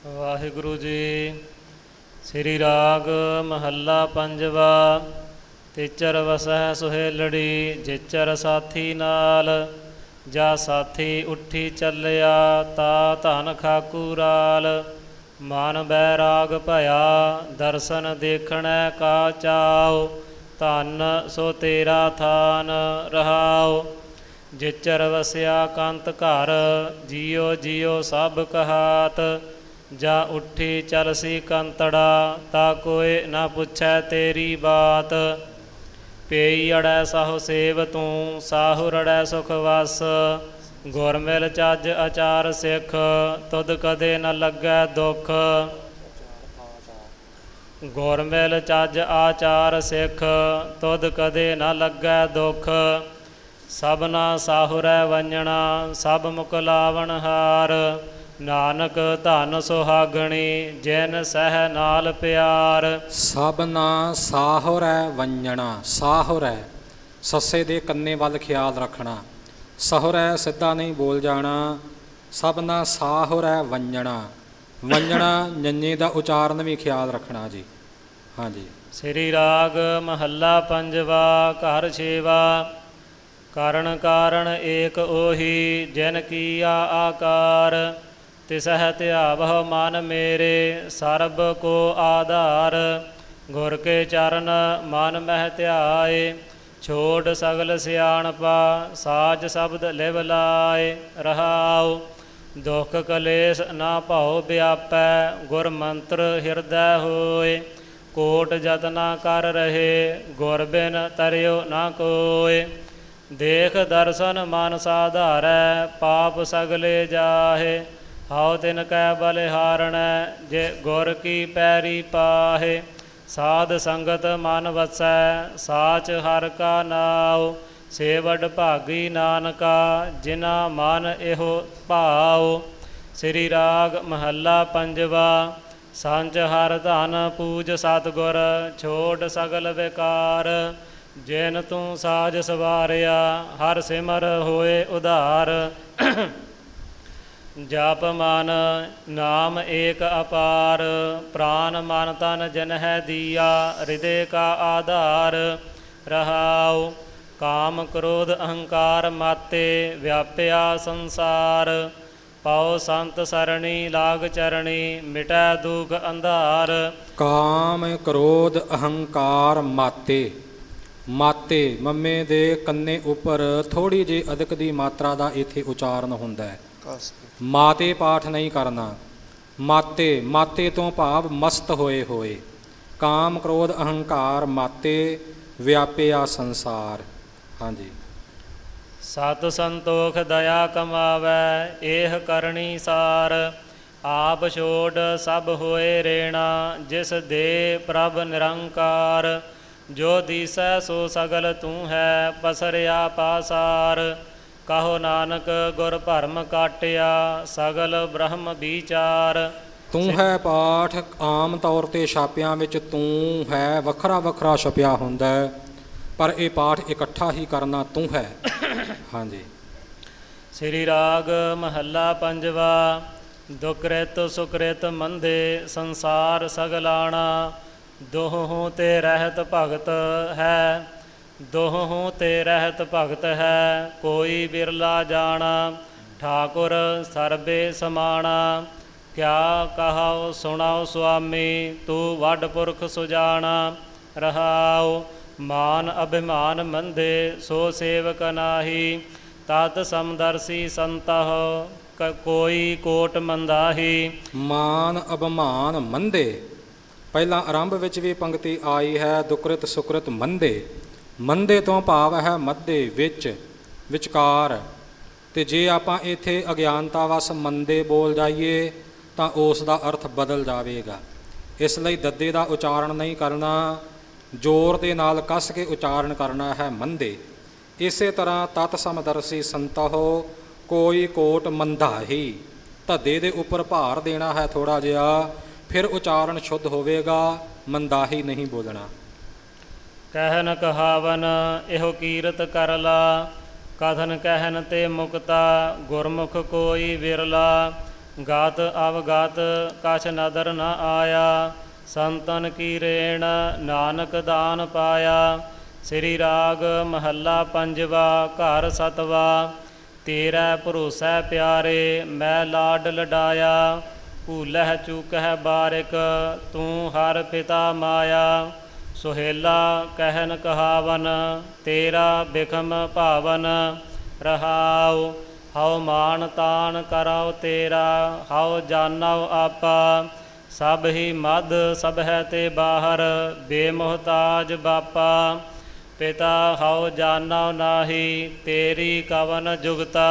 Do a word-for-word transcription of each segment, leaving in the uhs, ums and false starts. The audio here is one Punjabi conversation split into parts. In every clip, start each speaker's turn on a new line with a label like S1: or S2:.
S1: ਵਾਹਿਗੁਰੂ ਜੀ। ਸ੍ਰੀ ਰਾਗ ਮਹੱਲਾ ਪੰਜਵਾ। ਤੇਚਰ ਵਸਹਿ ਸੁਹੇਲੜੀ ਜਿਚਰ ਸਾਥੀ ਨਾਲ, ਜਾ ਸਾਥੀ ਉੱਠੀ ਚੱਲਿਆ ਤਾ ਧਨ ਖਾਕੂਰਾਲ। ਮਨ ਬੈਰਾਗ ਭਇਆ ਦਰਸ਼ਨ ਦੇਖਣੈ ਕਾ ਚਾਉ, ਧਨ ਸੋ ਤੇਰਾ ਥਾਨ ਰਹਾਉ। ਜਿਚਰ ਵਸਿਆ ਕੰਤ ਘਰ, ਜੀਓ ਜੀਓ ਸਭ ਕਹਾਤ। ਜਾ ਉੱਠੀ ਚਲਸੀ ਕੰਤੜਾ, ਤਾ ਕੋਇ ਨਾ ਪੁੱਛੈ ਤੇਰੀ ਬਾਤ। ਪੇਈ ਅੜੈ ਸਾਹੋ ਸੇਵ ਤੂੰ, ਸਾਹੂ ਰੜੈ ਸੁਖ ਵਸ। ਗੁਰ ਮਿਲ ਚੱਜ ਆਚਾਰ ਸਿੱਖ, ਤੁਧ ਕਦੇ ਨ ਲੱਗੈ ਦੁੱਖ। ਗੁਰ ਮਿਲ ਚੱਜ ਆਚਾਰ ਸਿੱਖ, ਤੁਧ ਕਦੇ ਨ ਲੱਗੈ ਦੁੱਖ। ਸਭਨਾ ਸਾਹੁਰੈ ਵੰਜਣਾ, ਸਭ ਮੁਕਲਾਵਣ ਹਾਰ। ਨਾਨਕ ਧਨ ਸੁਹਾਗਣੀ, ਜਿਨ ਸਹਿ ਨਾਲ ਪਿਆਰ।
S2: ਸਭਨਾ ਸਾਹੁਰੈ ਵੰਜਣਾ, ਸਾਹੁਰੈ ਸੱਸੇ ਦੇ ਕੰਨੇ ਵੱਲ ਖਿਆਲ ਰੱਖਣਾ। ਸਹੁਰੈ ਸਿੱਧਾ ਨਹੀਂ ਬੋਲ ਜਾਣਾ। ਸਭਨਾ ਸਾਹੁਰੈ ਵੰਜਣਾ, ਵੰਜਣਾ ਨੰਨੇ ਦਾ ਉਚਾਰਨ ਵੀ ਖਿਆਲ ਰੱਖਣਾ ਜੀ। ਹਾਂਜੀ।
S1: ਸ੍ਰੀ ਰਾਗ ਮਹੱਲਾ ਪੰਜਵਾ। ਘਰ ਛੇਵਾ। ਕਾਰਨ ਕਾਰਨ ਏਕ ਉਹੀ, ਜਿਨ ਕੀਆ ਆਕਾਰ। ਤਿਸਹਿ ਧਿਆਵਹੁ ਮਨ ਮੇਰੇ, ਸਰਬ ਕੋ ਆਧਾਰ। ਗੁਰ ਕੇ ਚਰਨ ਮਨ ਮਹਿ ਧਿਆਏ, ਛੋੜ ਸਗਲ ਸਿਆਣਪਾ। ਸਾਜ ਸ਼ਬਦ ਲਿਵ ਲਾਏ ਰਹਾਉ। ਦੁਖ ਕਲੇਸ਼ ਨਾ ਭਉ ਵਿਆਪੈ, ਗੁਰ ਮੰਤਰ ਹਿਰਦੈ ਹੋਏ। ਕੋਟ ਜਤਨਾ ਕਰ ਰਹੇ, ਗੁਰ ਬਿਨ ਤਰਿਓ ਨਾ ਕੋਇ। ਦੇਖ ਦਰਸ਼ਨ ਮਨ ਸਾਧਾਰੈ, ਪਾਪ ਸਗਲੇ ਜਾਹੇ। ਹਉ ਤਿਨ ਕੈ ਬਲਿਹਾਰਣੈ, ਜੇ ਗੁਰ ਕੀ ਪੈਰੀ ਪਾਹੇ। ਸਾਧ ਸੰਗਤ ਮਨ ਵਸੈ, ਸਾਚ ਹਰਿ ਕਾ ਨਾਉ। ਸੇ ਵਡ ਭਾਗੀ ਨਾਨਕਾ, ਜਿਨਾ ਮਨ ਇਹੋ ਭਾਉ। ਸ੍ਰੀ ਰਾਗ ਮਹੱਲਾ ਪੰਜਵਾ। ਸੰਚ ਹਰਿ ਧਨ ਪੂਜ ਸਤਿਗੁਰ, ਛੋੜ ਸਗਲ ਵਿਕਾਰ। ਜਿਨ ਤੂੰ ਸਾਜ ਸਵਾਰਿਆ, ਹਰ ਸਿਮਰ ਹੋਏ ਉਧਾਰ। ਜਪ ਮਨ ਨਾਮ ਏਕ ਅਪਾਰ, ਪ੍ਰਾਨ ਮਨ ਤਨ ਜਨਹਿ ਦੀਆ। ਹਿਰਦੇ ਕਾ ਆਧਾਰ ਰਹਾਉ। ਕਾਮ ਕ੍ਰੋਧ ਅਹੰਕਾਰ ਮਾਤੇ, ਵਿਆਪਿਆ ਸੰਸਾਰ। ਪਾਉ ਸੰਤ ਸਰਣੀ ਲਾਗ ਚਰਣੀ, ਮਿਟੈ ਦੁਖ ਅੰਧਾਰ।
S2: ਕਾਮ ਕ੍ਰੋਧ ਅਹੰਕਾਰ ਮਾਤੇ, ਮਾਤੇ ਮੰਮੇ ਦੇ ਕੰਨੇ ਉੱਪਰ ਥੋੜ੍ਹੀ ਜਿਹੀ ਅਧਿਕ ਦੀ ਮਾਤਰਾ ਦਾ ਇੱਥੇ ਉਚਾਰਨ ਹੁੰਦਾ ਹੈ। ਮਾਤੇ ਪਾਠ ਨਹੀਂ ਕਰਨਾ। ਮਾਤੇ, ਮਾਤੇ ਤੋਂ ਭਾਵ ਮਸਤ ਹੋਏ ਹੋਏ। ਕਾਮ ਕ੍ਰੋਧ ਅਹੰਕਾਰ ਮਾਤੇ, ਵਿਆਪਿਆ ਸੰਸਾਰ। ਹਾਂਜੀ।
S1: ਸਤ ਸੰਤੋਖ ਦਇਆ ਕਮਾਵੈ, ਇਹ ਕਰਨੀ ਸਾਰ। ਆਪ ਛੋੜ ਸਭ ਹੋਏ ਰੇਣਾ, ਜਿਸ ਦੇ ਪ੍ਰਭ ਨਿਰੰਕਾਰ। ਜੋ ਦੀਸੈ ਸੋ ਸਗਲ ਤੂੰ ਹੈ, ਪਸਰਿਆ ਪਾਸਾਰ। ਕਹੋ ਨਾਨਕ ਗੁਰ ਭਰਮ ਕਾਟਿਆ, ਸਗਲ ਬ੍ਰਹਮ ਵਿਚਾਰ।
S2: ਤੂੰ ਹੈ ਪਾਠ ਆਮ ਤੌਰ 'ਤੇ ਛਾਪਿਆਂ ਵਿੱਚ ਤੂੰ ਹੈ ਵੱਖਰਾ ਵੱਖਰਾ ਛਪਿਆ ਹੁੰਦਾ ਹੈ, ਪਰ ਇਹ ਪਾਠ ਇਕੱਠਾ ਹੀ ਕਰਨਾ ਤੂੰ ਹੈ। ਹਾਂਜੀ।
S1: ਸ੍ਰੀ ਰਾਗ ਮਹੱਲਾ ਪੰਜਵਾ। ਦੁਕ੍ਰਿਤ ਸੁਕ੍ਰਿਤ ਮੰਦੇ, ਸੰਸਾਰ ਸਗਲਾਣਾ। ਦੋਹੋਂ ਤੇ ਰਹਿਤ ਭਗਤ ਹੈ, ਦੋਹੋਂ ਤੇ ਰਹਿਤ ਭਗਤ ਹੈ। ਕੋਈ ਬਿਰਲਾ ਜਾਣਾ, ਠਾਕੁਰ ਸਰਬੇ ਸਮਾਣਾ। ਕਿਆ ਕਹਾਉ ਸੁਣਾਉ ਸੁਆਮੀ, ਤੂੰ ਵੱਡ ਪੁਰਖ ਸੁਜਾਣਾ ਰਹਾਉ। ਮਾਨ ਅਭਿਮਾਨ ਮੰਦੇ, ਸੋ ਸੇਵਕ ਨਾਹੀ। ਤਤ ਸਮਦਰਸੀ ਸੰਤਹੁ, ਕੋਈ ਕੋਟ ਮੰਦਾਹੀ। ਮਾਨ ਅਭਿਮਾਨ ਮੰਦੇ, ਪਹਿਲਾਂ ਆਰੰਭ ਵਿੱਚ ਵੀ ਪੰਕਤੀ ਆਈ ਹੈ ਦੁਕ੍ਰਿਤ ਸੁਕ੍ਰਿਤ ਮੰਦੇ। ਮੰਦੇ ਤੋਂ ਭਾਵ ਹੈ ਮੱਧੇ, ਵਿੱਚ, ਵਿਚਕਾਰ। ਅਤੇ ਜੇ ਆਪਾਂ ਇੱਥੇ ਅਗਿਆਨਤਾ ਵਸ ਮੰਦੇ ਬੋਲ ਜਾਈਏ ਤਾਂ ਉਸ ਦਾ ਅਰਥ ਬਦਲ ਜਾਵੇਗਾ। ਇਸ ਲਈ ਦੱਦੇ ਦਾ ਉਚਾਰਨ ਨਹੀਂ ਕਰਨਾ, ਜ਼ੋਰ ਦੇ ਨਾਲ ਕੱਸ ਕੇ ਉਚਾਰਨ ਕਰਨਾ ਹੈ ਮੰਦੇ। ਇਸੇ ਤਰ੍ਹਾਂ ਤਤ ਸਮਦਰਸੀ ਸੰਤਹੁ, ਕੋਈ ਕੋਟ ਮੰਦਾਹੀ। ਧੱਦੇ ਦੇ ਉੱਪਰ ਭਾਰ ਦੇਣਾ ਹੈ ਥੋੜ੍ਹਾ ਜਿਹਾ, ਫਿਰ ਉਚਾਰਨ ਸ਼ੁੱਧ ਹੋਵੇਗਾ, ਮੰਦਾਹੀ ਨਹੀਂ ਬੋਲਣਾ। ਕਹਿਨ ਕਹਾਵਨ ਇਹੋ ਕੀਰਤ ਕਰ ਲਾ, ਕਥਨ ਕਹਿਨ ਤੇ ਮੁਕਤਾ। ਗੁਰਮੁਖ ਕੋਈ ਵਿਰਲਾ, ਗਾਤ ਅਵਗਾਤ ਕਛ ਨਦਰ ਨ ਆਇਆ। ਸੰਤਨ ਕੀ ਰੇਣ ਨਾਨਕ ਦਾਨ ਪਾਇਆ। ਸ੍ਰੀ ਰਾਗ ਮਹੱਲਾ ਪੰਜਵਾ ਘਰ ਸਤਵਾ। ਤੇਰਾ ਭਰੋਸਾ ਪਿਆਰੇ ਮੈਂ ਲਾਡ ਲਡਾਇਆ। ਭੂਲਹਿ ਚੂਕਹਿ ਬਾਰਿਕ ਤੂੰ ਹਰ ਪਿਤਾ ਮਾਇਆ। ਸੁਹੇਲਾ ਕਹਿਨ ਕਹਾਵਨ ਤੇਰਾ ਬਿਖਮ ਭਾਵਨ। ਰਹਾਉ ਹਉ ਮਾਨ ਤਾਨ ਕਰਉ ਤੇਰਾ ਹਉ ਜਾਨਉ ਆਪਾ। ਸਭ ਹੀ ਮਦ ਸਭ ਹੈ ਤੇ ਬਾਹਰ ਬੇਮੁਹਤਾਜ ਬਾਪਾ। ਪਿਤਾ ਹਉ ਜਾਨਉ ਨਾਹੀ ਤੇਰੀ ਕਵਨ ਜੁਗਤਾ।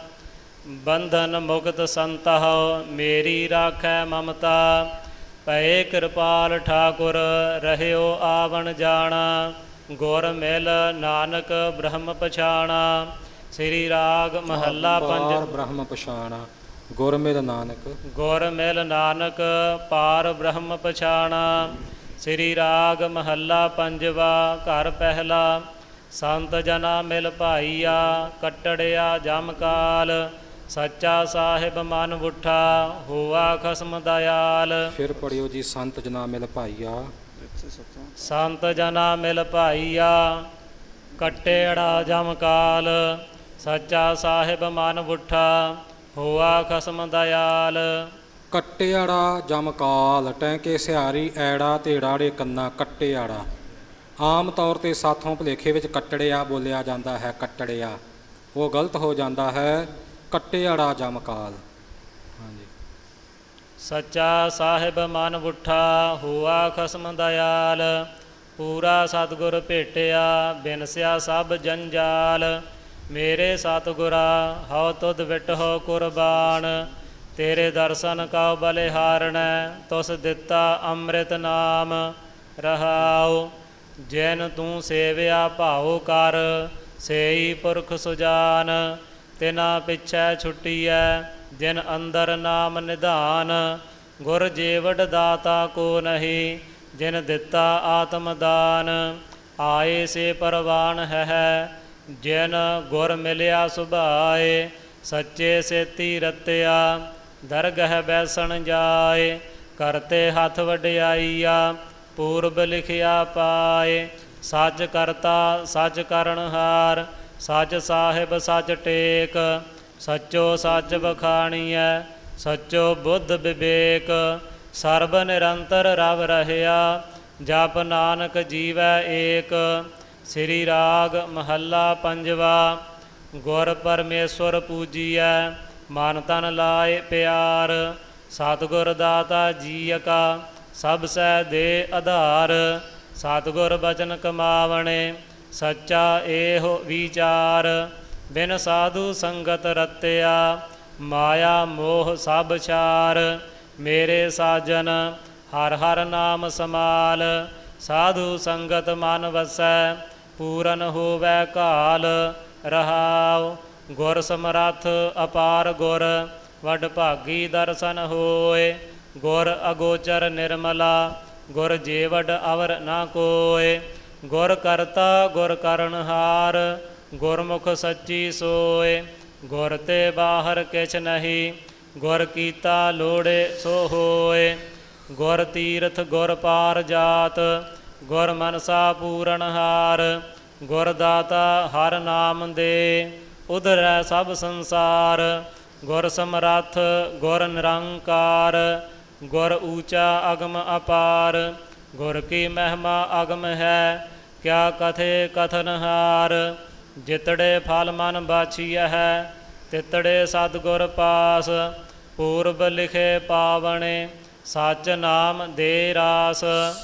S1: ਬੰਧਨ ਮੁਕਤ ਸੰਤਹੁ ਮੇਰੀ ਰਾਖੈ ਮਮਤਾ। ਭਏ ਕਿਰਪਾਲ ਠਾਕੁਰ ਰਹਿਓ ਆਵਣ ਜਾਣਾ। ਗੁਰ ਮਿਲ ਨਾਨਕ ਬ੍ਰਹਮ ਪਛਾਣਾ। ਸ੍ਰੀ ਰਾਗ ਮਹੱਲਾ ਪੰਜ।
S2: ਬ੍ਰਹਮ ਪਛਾਣਾ ਗੁਰ ਮਿਲ ਨਾਨਕ।
S1: ਗੁਰ ਮਿਲ ਨਾਨਕ ਪਾਰ ਬ੍ਰਹਮ ਪਛਾਣਾ। ਸ੍ਰੀ ਰਾਗ ਮਹੱਲਾ ਪੰਜਵਾ ਘਰ ਪਹਿਲਾ। ਸੰਤ ਜਨਾ ਮਿਲ ਭਾਈਆ ਕੱਟੜਿਆ ਜਮ ਕਾਲ। ਸੱਚਾ ਸਾਹਿਬ ਮਨ ਉਠਾ ਹੋਆ ਖਸਮ ਦਇਆਲ।
S2: ਫਿਰ ਪੜਿਓ ਜੀ ਸੰਤ ਜਨਾ ਮਿਲ ਭਾਈਆ।
S1: ਸੰਤ ਜਨਾ ਮਿਲ ਭਾਈਆ ਕੱਟੇੜਾ ਜਮ ਕਾਲ। ਸੱਚਾ ਸਾਹਿਬ ਮਨ ਉਠਾ ਹੋਆ ਖਸਮ ਦਇਆਲ।
S2: ਕੱਟਿਆੜਾ ਜਮਕਾਲ ਟੈਂਕੇ ਸਿਹਾਰੀ ਐੜਾ ਤੇ ੜਾੜੇ ਕੰਨਾ ਕੱਟਿਆੜਾ। ਆਮ ਤੌਰ 'ਤੇ ਸਾਥੋਂ ਭੁਲੇਖੇ ਵਿੱਚ ਕੱਟੜਿਆ ਬੋਲਿਆ ਜਾਂਦਾ ਹੈ ਕੱਟੜਿਆ, ਉਹ ਗਲਤ ਹੋ ਜਾਂਦਾ ਹੈ ਕੱਟਿਆੜਾ ਜਮਕਾਲ। ਹਾਂਜੀ।
S1: ਸੱਚਾ ਸਾਹਿਬ ਮਨ ਉਠਾ ਹੋਆ ਖਸਮ ਦਇਆਲ। ਪੂਰਾ ਸਤਿਗੁਰ ਭੇਟਿਆ ਬਿਨਸਿਆ ਸਭ ਜੰਜਾਲ। ਮੇਰੇ ਸਤਿਗੁਰਾ ਹਉ ਤੁਧ ਵਿਟਹੁ ਕੁਰਬਾਨ। ਤੇਰੇ ਦਰਸ਼ਨ ਕਉ ਬਲਿਹਾਰਣੈ ਤੁਸ ਦਿੱਤਾ ਅੰਮ੍ਰਿਤ ਨਾਮ। ਰਹਾਉ ਜਿਨ ਤੂੰ ਸੇਵਿਆ ਭਾਉ ਕਰ ਸੇਈ ਪੁਰਖ ਸੁਜਾਨ। ਤਿਨਾ ਪਿਛੈ ਛੁੱਟੀਐ ਜਿਨ ਅੰਦਰ ਨਾਮ ਨਿਧਾਨ। ਗੁਰ ਜੀਵੜ ਦਾਤਾ ਕੋ ਨਹੀਂ ਜਿਨ ਦਿੱਤਾ ਆਤਮ ਦਾਨ। ਆਏ ਸੇ ਪਰਵਾਨ ਹੈ ਜਿਨ ਗੁਰ ਮਿਲਿਆ ਸੁਭਾਏ। ਸੱਚੇ ਸੇਤੀ ਰਤਿਆ ਦਰਗਹਿ ਬੈਸਣ ਜਾਏ। ਕਰਤੇ ਹੱਥ ਵਡਿਆਈਆ ਪੂਰਬ ਲਿਖਿਆ ਪਾਏ। ਸੱਚ ਕਰਤਾ ਸੱਚ ਕਰਨਹਾਰ ਸੱਚ ਸਾਹਿਬ ਸੱਚ ਟੇਕ। ਸੱਚੋ ਸੱਚ ਵਖਾਣੀਐ ਸੱਚੋ ਬੁੱਧ ਵਿਵੇਕ। ਸਰਬ ਨਿਰੰਤਰ ਰਵ ਰਹਿਆ ਜਪ ਨਾਨਕ ਜੀਵੈ ਏਕ। ਸ੍ਰੀ ਰਾਗ ਮਹੱਲਾ ਪੰਜਵਾ। ਗੁਰ ਪਰਮੇਸ਼ਵਰ ਪੂਜੀਐ ਮਨ ਤਨ ਲਾਏ ਪਿਆਰ। ਸਤਿਗੁਰ ਦਾਤਾ ਜੀਅਕਾ ਸਭ ਸੈ ਦੇ ਆਧਾਰ। ਸਤਿਗੁਰ ਬਚਨ ਕਮਾਵਣੇ ਸੱਚਾ ਇਹੋ ਵਿਚਾਰ। ਬਿਨ ਸਾਧੂ ਸੰਗਤ ਰਤਿਆ ਮਾਇਆ ਮੋਹ ਸਭ ਛਾਰ। ਮੇਰੇ ਸਾਜਨ ਹਰ ਹਰ ਨਾਮ ਸਮਾਲ। ਸਾਧੂ ਸੰਗਤ ਮਨ ਵਸੈ ਪੂਰਨ ਹੋਵੈ ਕਾਲ। ਰਹਾਉ ਗੁਰ ਸਮਰੱਥ ਅਪਾਰ ਗੁਰ ਵਡ ਭਾਗੀ ਦਰਸ਼ਨ ਹੋਏ। ਗੁਰ ਅਗੋਚਰ ਨਿਰਮਲਾ ਗੁਰ ਜੀਵਡ ਅਵਰ ਨਾ ਕੋਏ। ਗੁਰ ਕਰਤਾ ਗੁਰ ਕਰਨਹਾਰ ਗੁਰਮੁਖ ਸੱਚੀ ਸੋਏ। ਗੁਰ ਤੇ ਬਾਹਰ ਕਿਛ ਨਹੀਂ ਗੁਰ ਕੀਤਾ ਲੋੜੇ ਸੋ ਹੋਏ। ਗੁਰ ਤੀਰਥ ਗੁਰ ਪਾਰ ਜਾਤ ਗੁਰ ਮਨਸਾ ਪੂਰਨਹਾਰ। ਗੁਰ ਦਾਤਾ ਹਰ ਨਾਮ ਦੇ ਉਧਰੈ ਸਭ ਸੰਸਾਰ। ਗੁਰ ਸਮਰੱਥ ਗੁਰ ਨਿਰੰਕਾਰ ਗੁਰ ਊਚਾ ਅਗਮ ਅਪਾਰ। ਗੁਰ ਕੀ ਮਹਿਮਾ ਅਗਮ ਹੈ ਕਿਆ ਕਥੇ ਕਥਨਹਾਰ। ਜਿਤੜੇ ਫਲ ਮਨ ਬਾਛੀਐ ਹੈ ਤਿਤੜੇ ਸਤਿਗੁਰ ਪਾਸ। ਪੂਰਬ ਲਿਖੇ ਪਾਵਣੇ ਸੱਚ ਨਾਮ ਦੇ ਰਾਸ।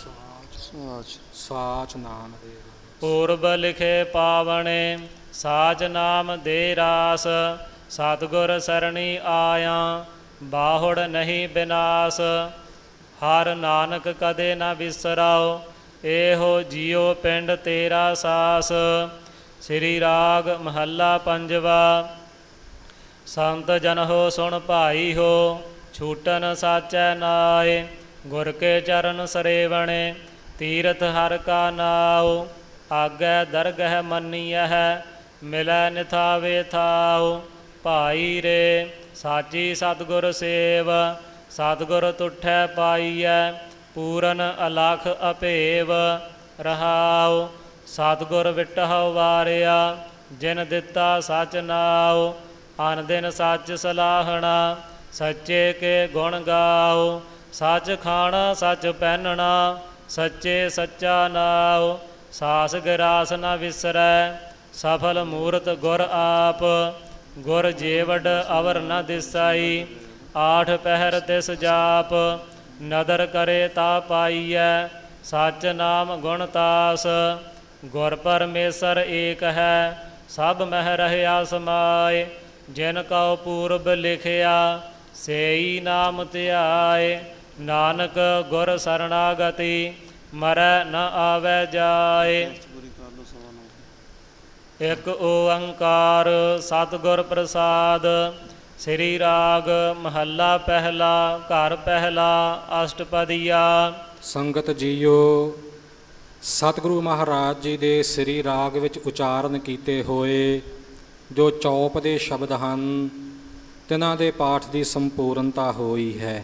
S2: ਸਾਚ ਨਾਮ ਦੇ
S1: ਪੂਰਬ ਲਿਖੇ ਪਾਵਣੇ ਸਾਚ ਨਾਮ ਦੇ ਰਾਸ। ਸਤਿਗੁਰ ਸਰਣੀ ਆਇਆ ਬਾਹੁੜ ਨਹੀਂ ਬਿਨਾਸ। ਹਰ ਨਾਨਕ ਕਦੇ ਨਾ ਵਿਸਰਾਓ ਇਹੋ ਜੀਉ ਪਿੰਡ ਤੇਰਾ ਸਾਸ। ਸ੍ਰੀ ਰਾਗ ਮਹੱਲਾ ਪੰਜਵਾ। ਸੰਤ ਜਨ ਹੋ ਸੁਣ ਭਾਈ ਹੋ ਛੂਟਨ ਸਾਚੈ ਨਾਏ। ਗੁਰ ਕੇ ਚਰਨ ਸਰੇਵਣੇ ਤੀਰਥ ਹਰ ਕਾ ਨਾਉ। ਆਗੈ ਦਰਗਹਿ ਮੰਨੀਐ ਮਿਲੈ ਨਿਥਾਵੇ ਥਾਉ। ਭਾਈ ਰੇ ਸਾਚੀ ਸਤਿਗੁਰ ਸੇਵ। ਸਤਿਗੁਰ ਤੁਠੈ ਪਾਈਐ ਪੂਰਨ ਅਲਖ ਅਭੇਵ। ਰਹਾਉ ਸਤਿਗੁਰ ਵਿਟਹੁ ਵਾਰਿਆ ਜਿਨ ਦਿੱਤਾ ਸਚ ਨਾਉ। ਅਨ ਦਿਨ ਸੱਚ ਸਲਾਹਣਾ ਸੱਚੇ ਕੇ ਗੁਣ ਗਾਓ। ਸੱਚ ਖਾਣਾ ਸੱਚ ਪਹਿਨਣਾ ਸੱਚੇ ਸੱਚਾ ਨਾਉ। ਸਾਸ ਗਿਰਾਸ ਨ ਵਿਸਰੈ ਸਫਲ ਮੂਰਤ ਗੁਰ ਆਪ। ਗੁਰ ਜੇਵਡ ਅਵਰ ਨ ਦਿਸਾਈ ਆਠ ਪਹਿਰ ਤਿਸ ਜਾਪ। ਨਦਰ ਕਰੇ ਤਾ ਪਾਈਐ ਸੱਚ ਨਾਮ ਗੁਣ ਤਾਸ। ਗੁਰ ਪਰਮੇਸ਼ਰ ਏਕ ਹੈ ਸਭ ਮਹਿ ਰਹਿਆ ਸਮਾਏ। ਜਿਨ ਕਉ ਪੂਰਬ ਲਿਖਿਆ ਸੇਈ ਨਾਮ ਧਿਆਏ। ਨਾਨਕ ਗੁਰ ਸਰਣਾਗਤੀ ਮਰੈ ਨ ਆਵੈ ਜਾਏ। ਇਕ ਓੰਕਾਰ ਸਤਿਗੁਰ ਪ੍ਰਸਾਦ। ਸ੍ਰੀ ਰਾਗ ਮਹੱਲਾ ਪਹਿਲਾ। ਘਰ ਪਹਿਲਾ ਅਸ਼ਟਪਦੀਆ।
S2: ਸੰਗਤ ਜੀਓ, ਸਤਿਗੁਰੂ ਮਹਾਰਾਜ ਜੀ ਦੇ ਸ੍ਰੀ ਰਾਗ ਵਿੱਚ ਉਚਾਰਨ ਕੀਤੇ ਹੋਏ ਜੋ ਚੌਪ ਦੇ ਸ਼ਬਦ ਹਨ, ਤਿਨਾਂ ਦੇ ਪਾਠ ਦੀ ਸੰਪੂਰਨਤਾ ਹੋਈ ਹੈ।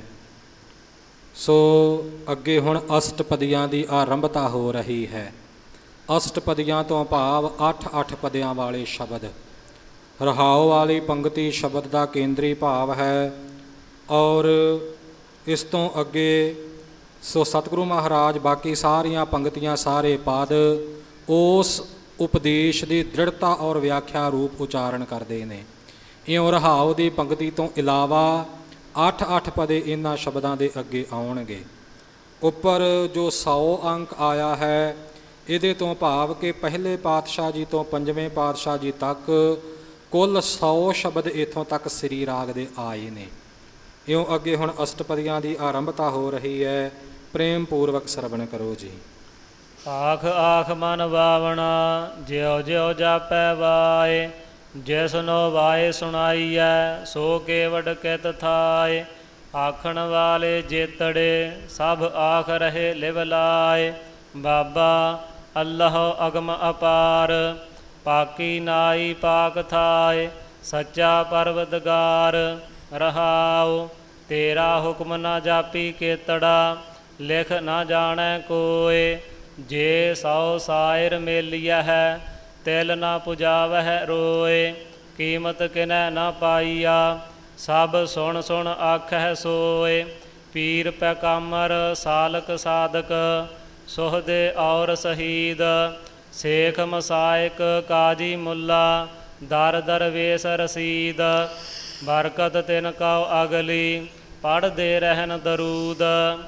S2: ਸੋ ਅੱਗੇ ਹੁਣ ਅਸ਼ਟਪਦੀਆਂ ਦੀ ਆਰੰਭਤਾ ਹੋ ਰਹੀ ਹੈ। ਅਸ਼ਟਪਦੀਆਂ ਤੋਂ ਭਾਵ ਅੱਠ ਅੱਠ ਪਦਿਆਂ ਵਾਲੇ ਸ਼ਬਦ। ਰਹਾਉ ਵਾਲੀ ਪੰਕਤੀ ਸ਼ਬਦ ਦਾ ਕੇਂਦਰੀ ਭਾਵ ਹੈ। ਔਰ ਇਸ ਤੋਂ ਅੱਗੇ ਸੋ ਸਤਿਗੁਰੂ ਮਹਾਰਾਜ ਬਾਕੀ ਸਾਰੀਆਂ ਪੰਕਤੀਆਂ ਸਾਰੇ ਪਦ ਉਸ ਉਪਦੇਸ਼ ਦੀ ਦ੍ਰਿੜਤਾ ਔਰ ਵਿਆਖਿਆ ਰੂਪ ਉਚਾਰਨ ਕਰਦੇ ਨੇ। ਇਉਂ ਰਹਾਉ ਦੀ ਪੰਕਤੀ ਤੋਂ ਇਲਾਵਾ ਅੱਠ ਅੱਠ ਪਦੇ ਇਹਨਾਂ ਸ਼ਬਦਾਂ ਦੇ ਅੱਗੇ ਆਉਣਗੇ। ਉੱਪਰ ਜੋ ਸੌ ਅੰਕ ਆਇਆ ਹੈ, ਇਹਦੇ ਤੋਂ ਭਾਵ ਕਿ ਪਹਿਲੇ ਪਾਤਸ਼ਾਹ ਜੀ ਤੋਂ ਪੰਜਵੇਂ ਪਾਤਸ਼ਾਹ ਜੀ ਤੱਕ ਕੁੱਲ ਸੌ ਸ਼ਬਦ ਇੱਥੋਂ ਤੱਕ ਸ੍ਰੀ ਰਾਗ ਦੇ ਆਏ ਨੇ। ਇਉਂ ਅੱਗੇ ਹੁਣ ਅਸ਼ਟਪਦੀਆਂ ਦੀ ਆਰੰਭਤਾ ਹੋ ਰਹੀ ਹੈ। ਪ੍ਰੇਮ ਪੂਰਵਕ ਸਰਵਣ ਕਰੋ ਜੀ।
S1: ਆਖ ਆਖ ਮਨ ਬਾਵਣਾ ਜਿਉ ਜਿਉ ਜਾਪੈ ਵਾਏ। ਜਿਸਨੋ ਵਾਏ ਸੁਣਾਈਐ ਸੋ ਕੇਵਡ ਕਿਤ ਥਾਏ। ਆਖਣ ਵਾਲੇ ਜੇਤੜੇ ਸਭ ਆਖ ਰਹੇ ਲਿਵ ਲਾਏ। ਬਾਬਾ ਅੱਲ੍ਹਾ ਅਗਮ ਅਪਾਰ ਪਾਕੀ ਨਾਈ ਪਾਕ ਥਾਏ। ਸੱਚਾ ਪਰਵਦਗਾਰ ਰਹਾਉ ਤੇਰਾ ਹੁਕਮ ਨਾ ਜਾਪੀ ਕੇਤੜਾ। ਲਿਖ ਨਾ ਜਾਣੈ ਕੋਇ ਜੇ ਸੌ ਸਾਇਰ ਮੇਲੀਆ ਹੈ। ਤਿਲ ਨਾ ਪੁਜਾਵਹਿ ਰੋਏ ਕੀਮਤ ਕਿਨੈ ਨਾ ਪਾਈਆ। ਸਭ ਸੁਣ ਸੁਣ ਆਖਹਿ ਸੋਏ। ਪੀਰ ਪੈਕਾਮਰ ਸਾਲਕ ਸਾਧਕ ਸੁਹਦੇ ਔਰ ਸ਼ਹੀਦ। ਸੇਖ ਮਸਾਇਕ ਕਾਜੀ ਮੁੱਲਾ ਦਰ ਦਰਵੇਸ਼ ਰਸੀਦ। ਬਰਕਤ ਤਿਨ ਕਉ ਅਗਲੀ ਪੜ੍ਹਦੇ ਰਹਿਣ ਦਰੂਦ।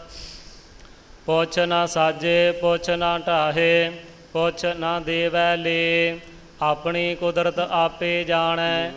S1: ਪੁੱਛ ਨਾ ਸਾਜੇ ਪੁੱਛ ਨਾ ਢਾਹੇ ਪੁੱਛ ਨਾ ਦੇਵੈ ਲੇ। ਆਪਣੀ ਕੁਦਰਤ ਆਪੇ ਜਾਣੈ